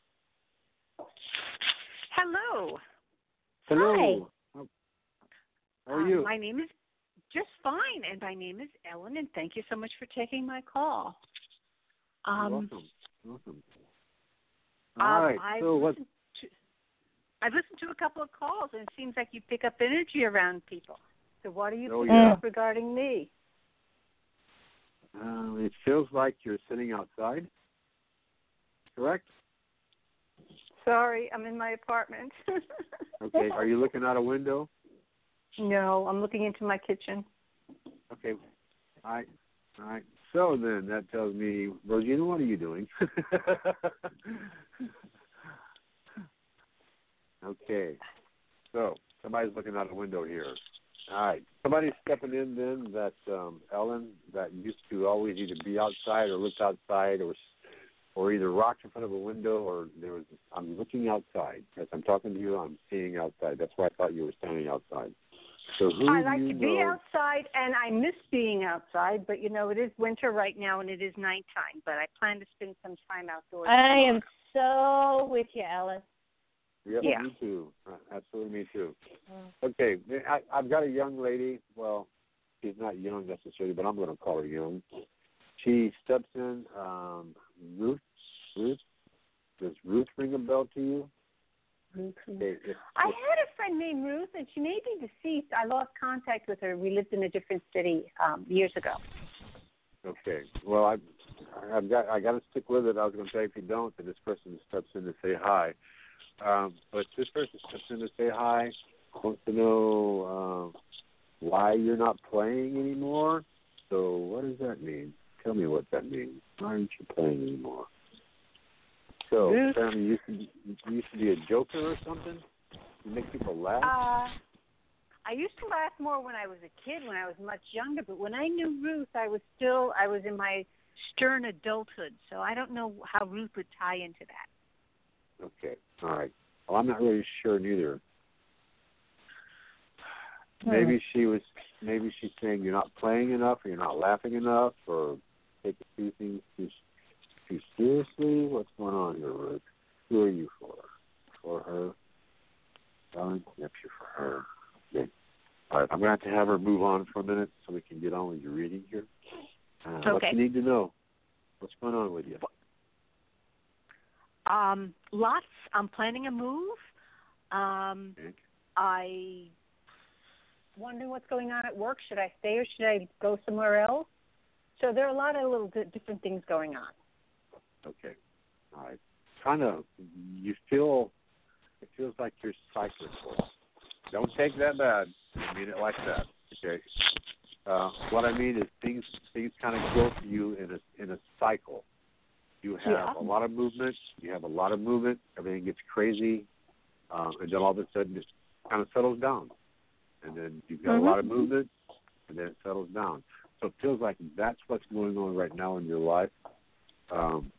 Hello. Hello. How, how are Um, you? My name is just fine, and my name is Ellen, and thank you so much for taking my call. You're Um, welcome. Welcome. um, All right. I've So what? listened to, I've listened to a couple of calls, and it seems like you pick up energy around people. So what are you Oh, picking yeah. up regarding me? Uh, it feels like you're sitting outside. Correct? Sorry, I'm in my apartment. Okay. Are you looking out a window? No, I'm looking into my kitchen. Okay. All right. All right. So then that tells me, Rosina, what are you doing? Okay. So somebody's looking out a window here. All right. Somebody's stepping in then that um, Ellen that used to always either be outside or looked outside or or either rocked in front of a window or there was I'm looking outside. As I'm talking to you, I'm seeing outside. That's why I thought you were standing outside. So who I do like you to know? be outside, and I miss being outside, but, you know, it is winter right now, and it is nighttime, but I plan to spend some time outdoors. I am tomorrow. so with you, Alice. Yep, Yeah. me too. Uh, Absolutely, me too. Mm. Okay, I, I've got a young lady. Well, she's not young necessarily, but I'm going to call her young. She steps in. Um, Ruth, Ruth, does Ruth ring a bell to you? Ruth. Okay, if, I if, had a friend named Ruth, and she may be deceased. I lost contact with her. We lived in a different city um, years ago. okay. Well, I, I've got. I got to stick with it. I was going to say if you don't, then this person steps in to say hi. Um, but this person steps in to say hi. Wants to know uh, why you're not playing anymore. So what does that mean? Tell me what that means. Why aren't you playing anymore? So Ruth? apparently you used to be, you used to be a joker or something. You make people laugh. Uh, I used to laugh more when I was a kid, when I was much younger. But when I knew Ruth, I was still I was in my stern adulthood. So I don't know how Ruth would tie into that. Okay. All right. Well, I'm not really sure neither. Maybe she was. Maybe she's saying you're not playing enough, or you're not laughing enough, or taking too things too too seriously. What's going on here, Ruth? Who are you for? For her? Darling, yep, you're for her. Okay. All right. I'm gonna have to have her move on for a minute so we can get on with your reading here. Uh, Okay. What you need to know? What's going on with you? Um, lots. I'm planning a move. Um, Okay. I wondering what's going on at work. Should I stay or should I go somewhere else? So there are a lot of little di- different things going on. Okay. All right. Kind of, you feel, it feels like you're cyclical. Don't take that bad. I mean it like that. Okay. Uh, what I mean is things things kind of go for you in a in a cycle. You have Yeah. a lot of movement. You have a lot of movement. Everything gets crazy, um, and then all of a sudden it kind of settles down. And then you've got Mm-hmm. a lot of movement, and then it settles down. So it feels like that's what's going on right now in your life. Um,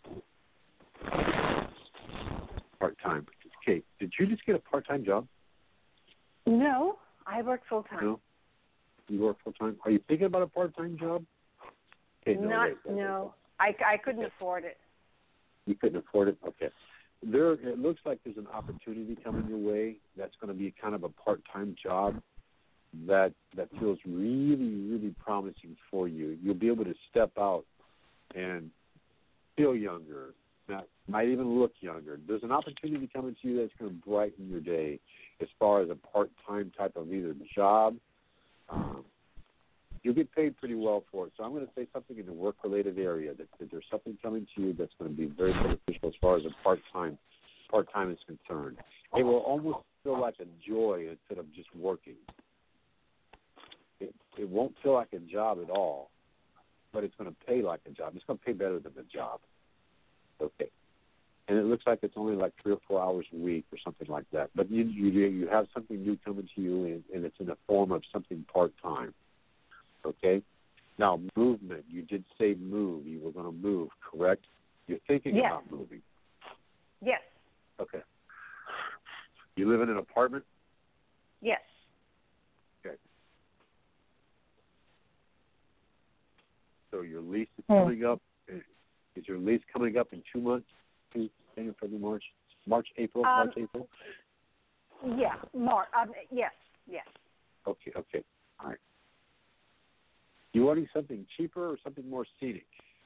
part-time. Okay, did you just get a part-time job? No, I work full time. No? You work full-time? Are you thinking about a part-time job? Okay, no, Not wait, wait, no. I, I couldn't Okay. afford it. You couldn't afford it? Okay. There, it looks like there's an opportunity coming your way that's going to be kind of a part-time job. that that feels really, really promising for you. You'll be able to step out and feel younger, not, might even look younger. There's an opportunity coming to you that's going to brighten your day as far as a part-time type of either job. Um, you'll get paid pretty well for it. So I'm going to say something in the work-related area, that, that there's something coming to you that's going to be very beneficial as far as a part-time part-time is concerned. It will almost feel like a joy instead of just working. It, it won't feel like a job at all, but it's going to pay like a job. It's going to pay better than a job. Okay. And it looks like it's only like three or four hours a week or something like that. But you you, you have something new coming to you, and, and it's in the form of something part-time. Okay? Now, movement. You did say move. You were going to move, correct? You're thinking Yes. about moving. Yes. Okay. You live in an apartment? Yes. Okay. So your lease is Hmm. coming up. Is your lease coming up in two months? Two, February, March, March, April, Um, March, April. Yeah. More. Um, yes. Yes. Okay, okay, all right. You wanting something cheaper or something more scenic?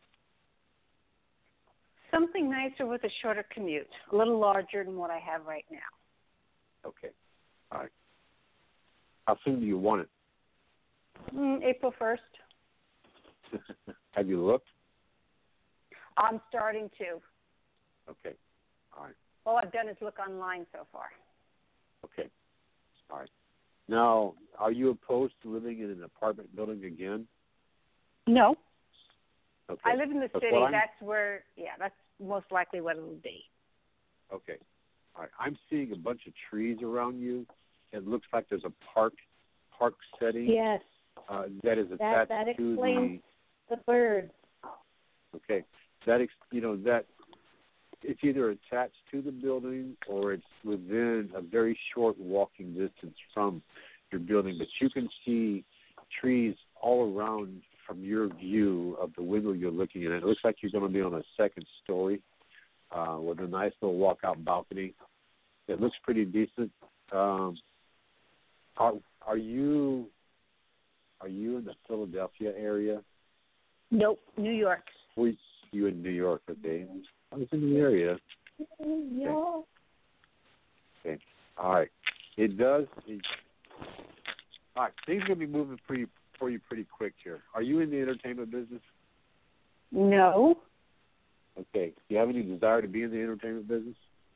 Something nicer with a shorter commute, a little larger than what I have right now. Okay, all right. How soon do you want Mm, April first. it? Have you looked? I'm starting to. Okay, all right. All I've done is look online so far. Okay, all right. Now, are you opposed to living in an apartment building again? No. Okay. I live in the That's city. what I'm- That's where, yeah, that's most likely what it'll be. Okay. All right. I'm seeing a bunch of trees around you. It looks like there's a park park setting Yes, uh, that is that attached that to explains the birds. the. Okay. That ex, you know that it's either attached to the building or it's within a very short walking distance from your building, but you can see trees all around from your view of the window you're looking at. It looks like you're going to be on a second story uh, with a nice little walkout balcony. It looks pretty decent. Um, are, are you are you in the Philadelphia area? Nope, New York. Were you in New York? Okay, I was in the area. Yeah. Okay, all right. It does. It, all right, things are gonna be moving pretty for you pretty quick here. Are you in the entertainment business? No. Okay. Do you have any desire to be in the entertainment business?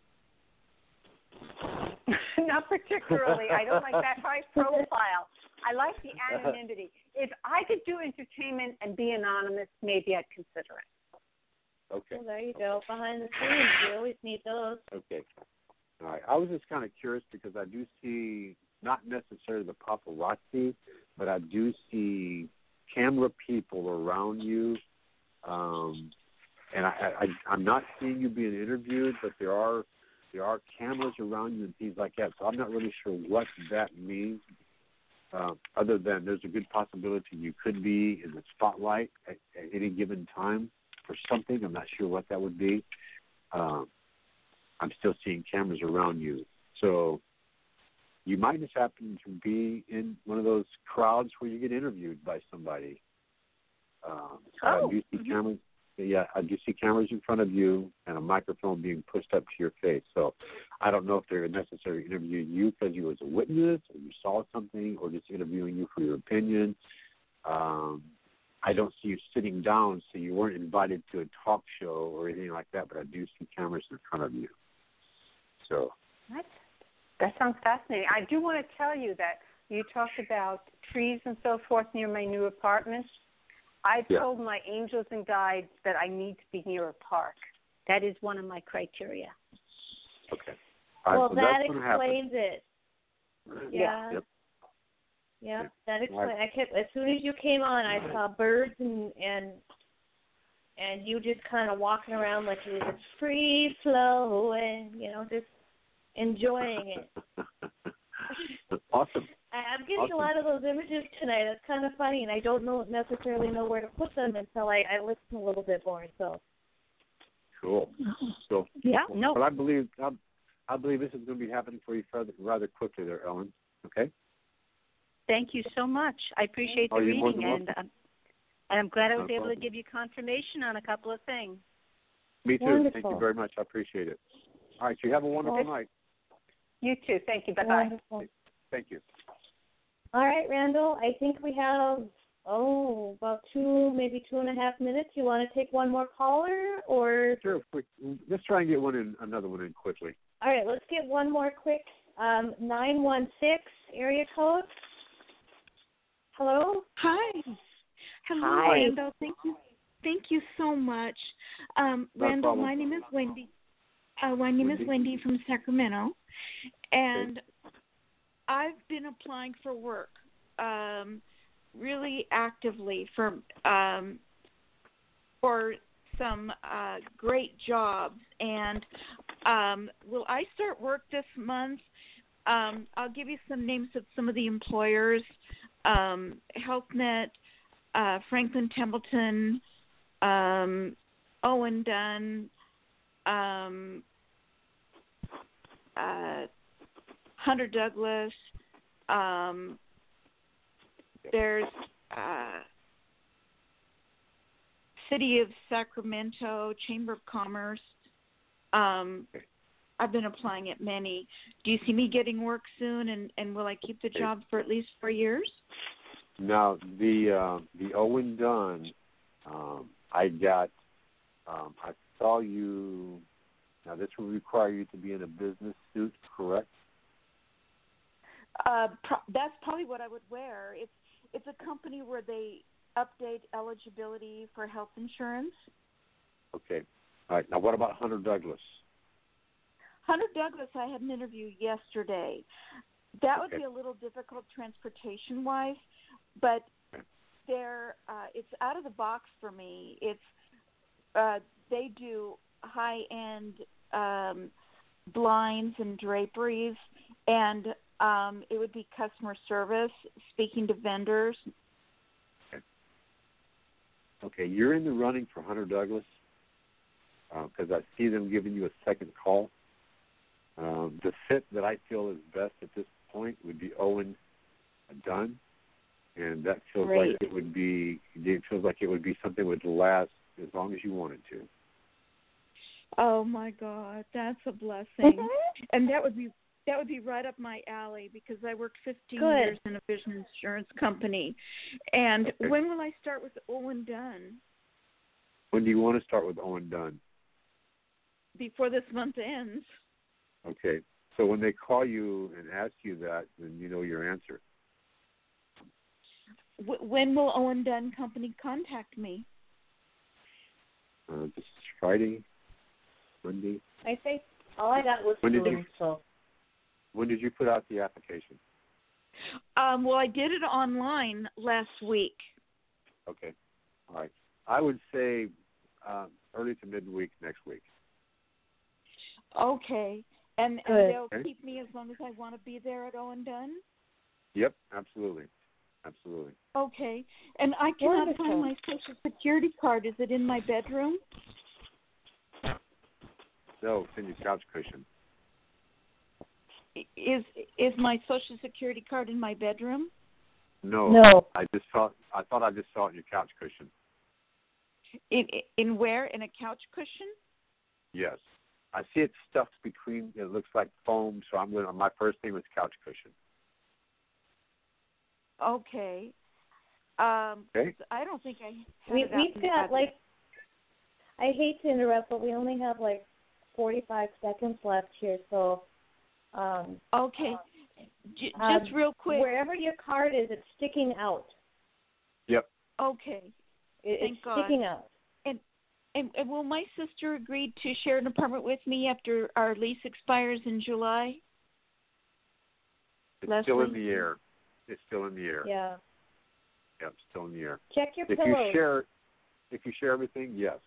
Not particularly. I don't like that high profile. I like the anonymity. If I could do entertainment and be anonymous, maybe I'd consider it. Okay. Well, there you go. Behind the scenes, you always need those. Okay. All right. I was just kind of curious because I do see not necessarily the paparazzi, but I do see camera people around you. Um, and I, I, I'm not seeing you being interviewed, but there are there are cameras around you and things like that. So I'm not really sure what that means. Uh, other than there's a good possibility you could be in the spotlight at, at any given time for something. I'm not sure what that would be. Um, I'm still seeing cameras around you. So you might just happen to be in one of those crowds where you get interviewed by somebody. Um, so Oh. I do see cameras. Yeah, I do see cameras in front of you and a microphone being pushed up to your face. So I don't know if they're necessarily interviewing you because you was a witness or you saw something or just interviewing you for your opinion. Um, I don't see you sitting down, so you weren't invited to a talk show or anything like that, but I do see cameras in front of you. So That, that sounds fascinating. I do want to tell you that you talked about trees and so forth near my new apartment. I've Yeah. told my angels and guides that I need to be near a park. That is one of my criteria. okay. All right, Well, so that that's gonna happen. explains it. Yeah. Yep. Yeah, that explains. Right. I kept as soon as you came on, I saw birds and and and you just kind of walking around like you were just free flowing, you know, just enjoying it. Awesome. I, I'm getting Awesome. a lot of those images tonight. That's kind of funny, and I don't know necessarily know where to put them until I, I listen a little bit more. So. Cool. So, Yeah, no. But I believe I, I believe this is going to be happening for you rather, rather quickly there, Ellen. Okay. Thank you so much. I appreciate the Oh, you're more reading, than and welcome. um, and I'm glad I was No able to problem. give you confirmation on a couple of things. Me too. Wonderful. Thank you very much. I appreciate it. All right, you have a wonderful Okay. night. You too. Thank you. Bye bye. Wonderful. Thank you. All right, Randall, I think we have, oh, about two, maybe two and a half minutes. You want to take one more caller, or? Sure. Quick. Let's try and get one in, another one in quickly. All right, let's get one more quick. Um, nine one six area code. Hello? Hi. Hello, Hi. Randall. Thank you. Thank you so much. Um, No Randall, problem. my name is Wendy. Uh, my name Wendy. is Wendy from Sacramento, and I've been applying for work um, really actively for um, for some uh, great jobs. And um, will I start work this month? Um, I'll give you some names of some of the employers: um, HealthNet, uh, Franklin Templeton, um, Owen Dunn, um, uh, Hunter Douglas. Um, there's uh, City of Sacramento, Chamber of Commerce. Um, I've been applying at many. Do you see me getting work soon, and, and will I keep the job for at least four years? Now the uh, the Owen Dunn, um, I got. Um, I saw you. Now this will require you to be in a business suit, correct? Uh, pro- that's probably what I would wear. It's it's a company where they update eligibility for health insurance. Okay. All right. Now what about Hunter Douglas? Hunter Douglas, I had an interview yesterday. That would Okay. be a little difficult transportation-wise, but they're, uh, it's out of the box for me. It's uh, they do high-end um, blinds and draperies, and um, it would be customer service, speaking to vendors. Okay. Okay. You're in the running for Hunter Douglas because I see them giving you a second call. Um, the fit that I feel is best at this point would be Owen Dunn, and that feels Great. like it would be. It feels like it would be something that would last as long as you wanted to. Oh my God, that's a blessing, and that would be that would be right up my alley because I worked fifteen Good. years in a vision insurance company. And Okay. when will I start with Owen Dunn? When do you want to start with Owen Dunn? Before this month ends. Okay. So when they call you and ask you that, then you know your answer. W- when will Owen Dunn Company contact me? Uh, this is Friday, Monday. I think all I got was When did food, you- so. When did you put out the application? Um, well, I did it online last week. Okay. All right. I would say uh, early to midweek next week. Okay. And, and Good. they'll Okay. keep me as long as I want to be there at Owen Dunn? Yep, absolutely. Absolutely. Okay. And I cannot Wonderful. find my Social Security card. Is it in my bedroom? No, it's in your couch cushion. Is is my Social Security card in my bedroom? No. No. I just saw. I thought I just saw it in your couch cushion. In in where? In a couch cushion? Yes. I see it stuffed between. It looks like foam. So I'm going. My first thing was couch cushion. Okay. Um, Okay. I don't think I. Had We, it out we've in the got, bedroom. like, I hate to interrupt, but we only have, like, forty-five seconds left here, so. Um, Okay. J- um, just real quick. Wherever your card is, it's sticking out. Yep. Okay. It, Thank it's God. sticking out. And, and and will my sister agree to share an apartment with me after our lease expires in July? It's Leslie? still in the air. It's still in the air. Yeah. Yep, still in the air. Check your If pillows. you share, if you share everything, yes.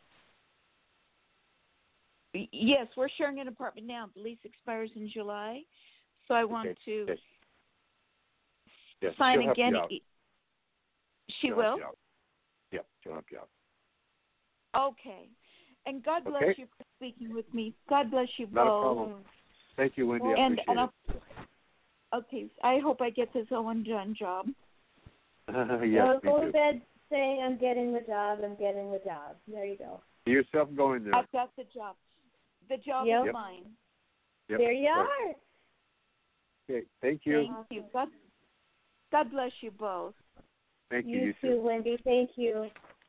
Y- Yes, we're sharing an apartment now. The lease expires in July, so I want Okay. to Yes. Yes. sign she'll help again. you out. She She'll will? help you out. Yep, she'll help you out. Okay. And God bless Okay. you for speaking with me. God bless you Not a both. problem. Thank you, Wendy. I And, appreciate and it. I'll, Okay, I hope I get this Owen John job. yes, so me go too. to bed saying, I'm getting the job, I'm getting the job. There you go. See yourself going there. I've got the job. The job Yep. is Yep. mine. Yep. There you Right. are. Okay, thank you. Thank you. God, God bless you both. Thank you. You, You too, Wendy. Thank you.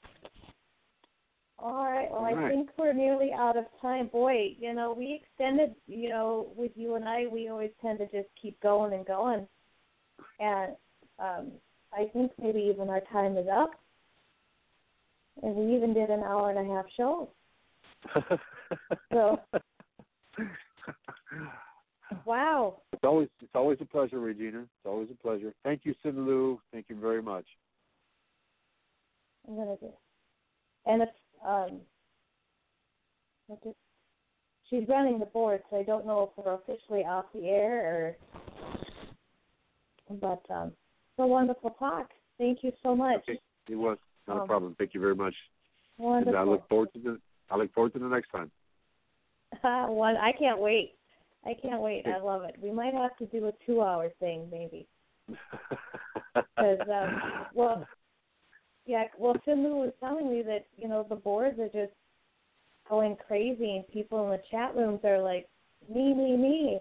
All right. Well, All I right. think we're nearly out of time. Boy, you know, we extended, you know, with you and I, we always tend to just keep going and going. And um, I think maybe even our time is up. And we even did an hour and a half show. So, wow. It's always it's always a pleasure, Regina. It's always a pleasure. Thank you, Cindy Lou. Thank you very much. I'm gonna do. And it's um, I just, she's running the board, so I don't know if we're officially off the air or. But um, so wonderful talk. Thank you so much. Okay, it was not Um, a problem. Thank you very much. Wonderful. And I look forward to the I look forward to the next time. One, I can't wait. I can't wait. Okay. I love it. We might have to do a two-hour thing, maybe. Because, um, well, yeah, well, Cindy was telling me that, you know, the boards are just going crazy, and people in the chat rooms are like, me, me, me.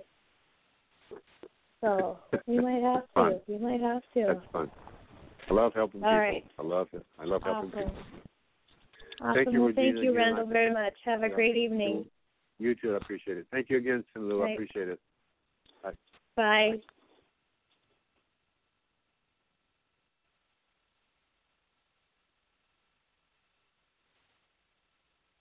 So we might have to. Fun. We might have to. That's fun. I love helping All people. right. I love it. I love helping Awesome. people. Awesome. Thank you, well, thank Regina, you, again. Randall, very much. Have a Yeah. great evening. You too. I appreciate it. Thank you again, Cindy Lou. I Right. appreciate it. Bye. Bye.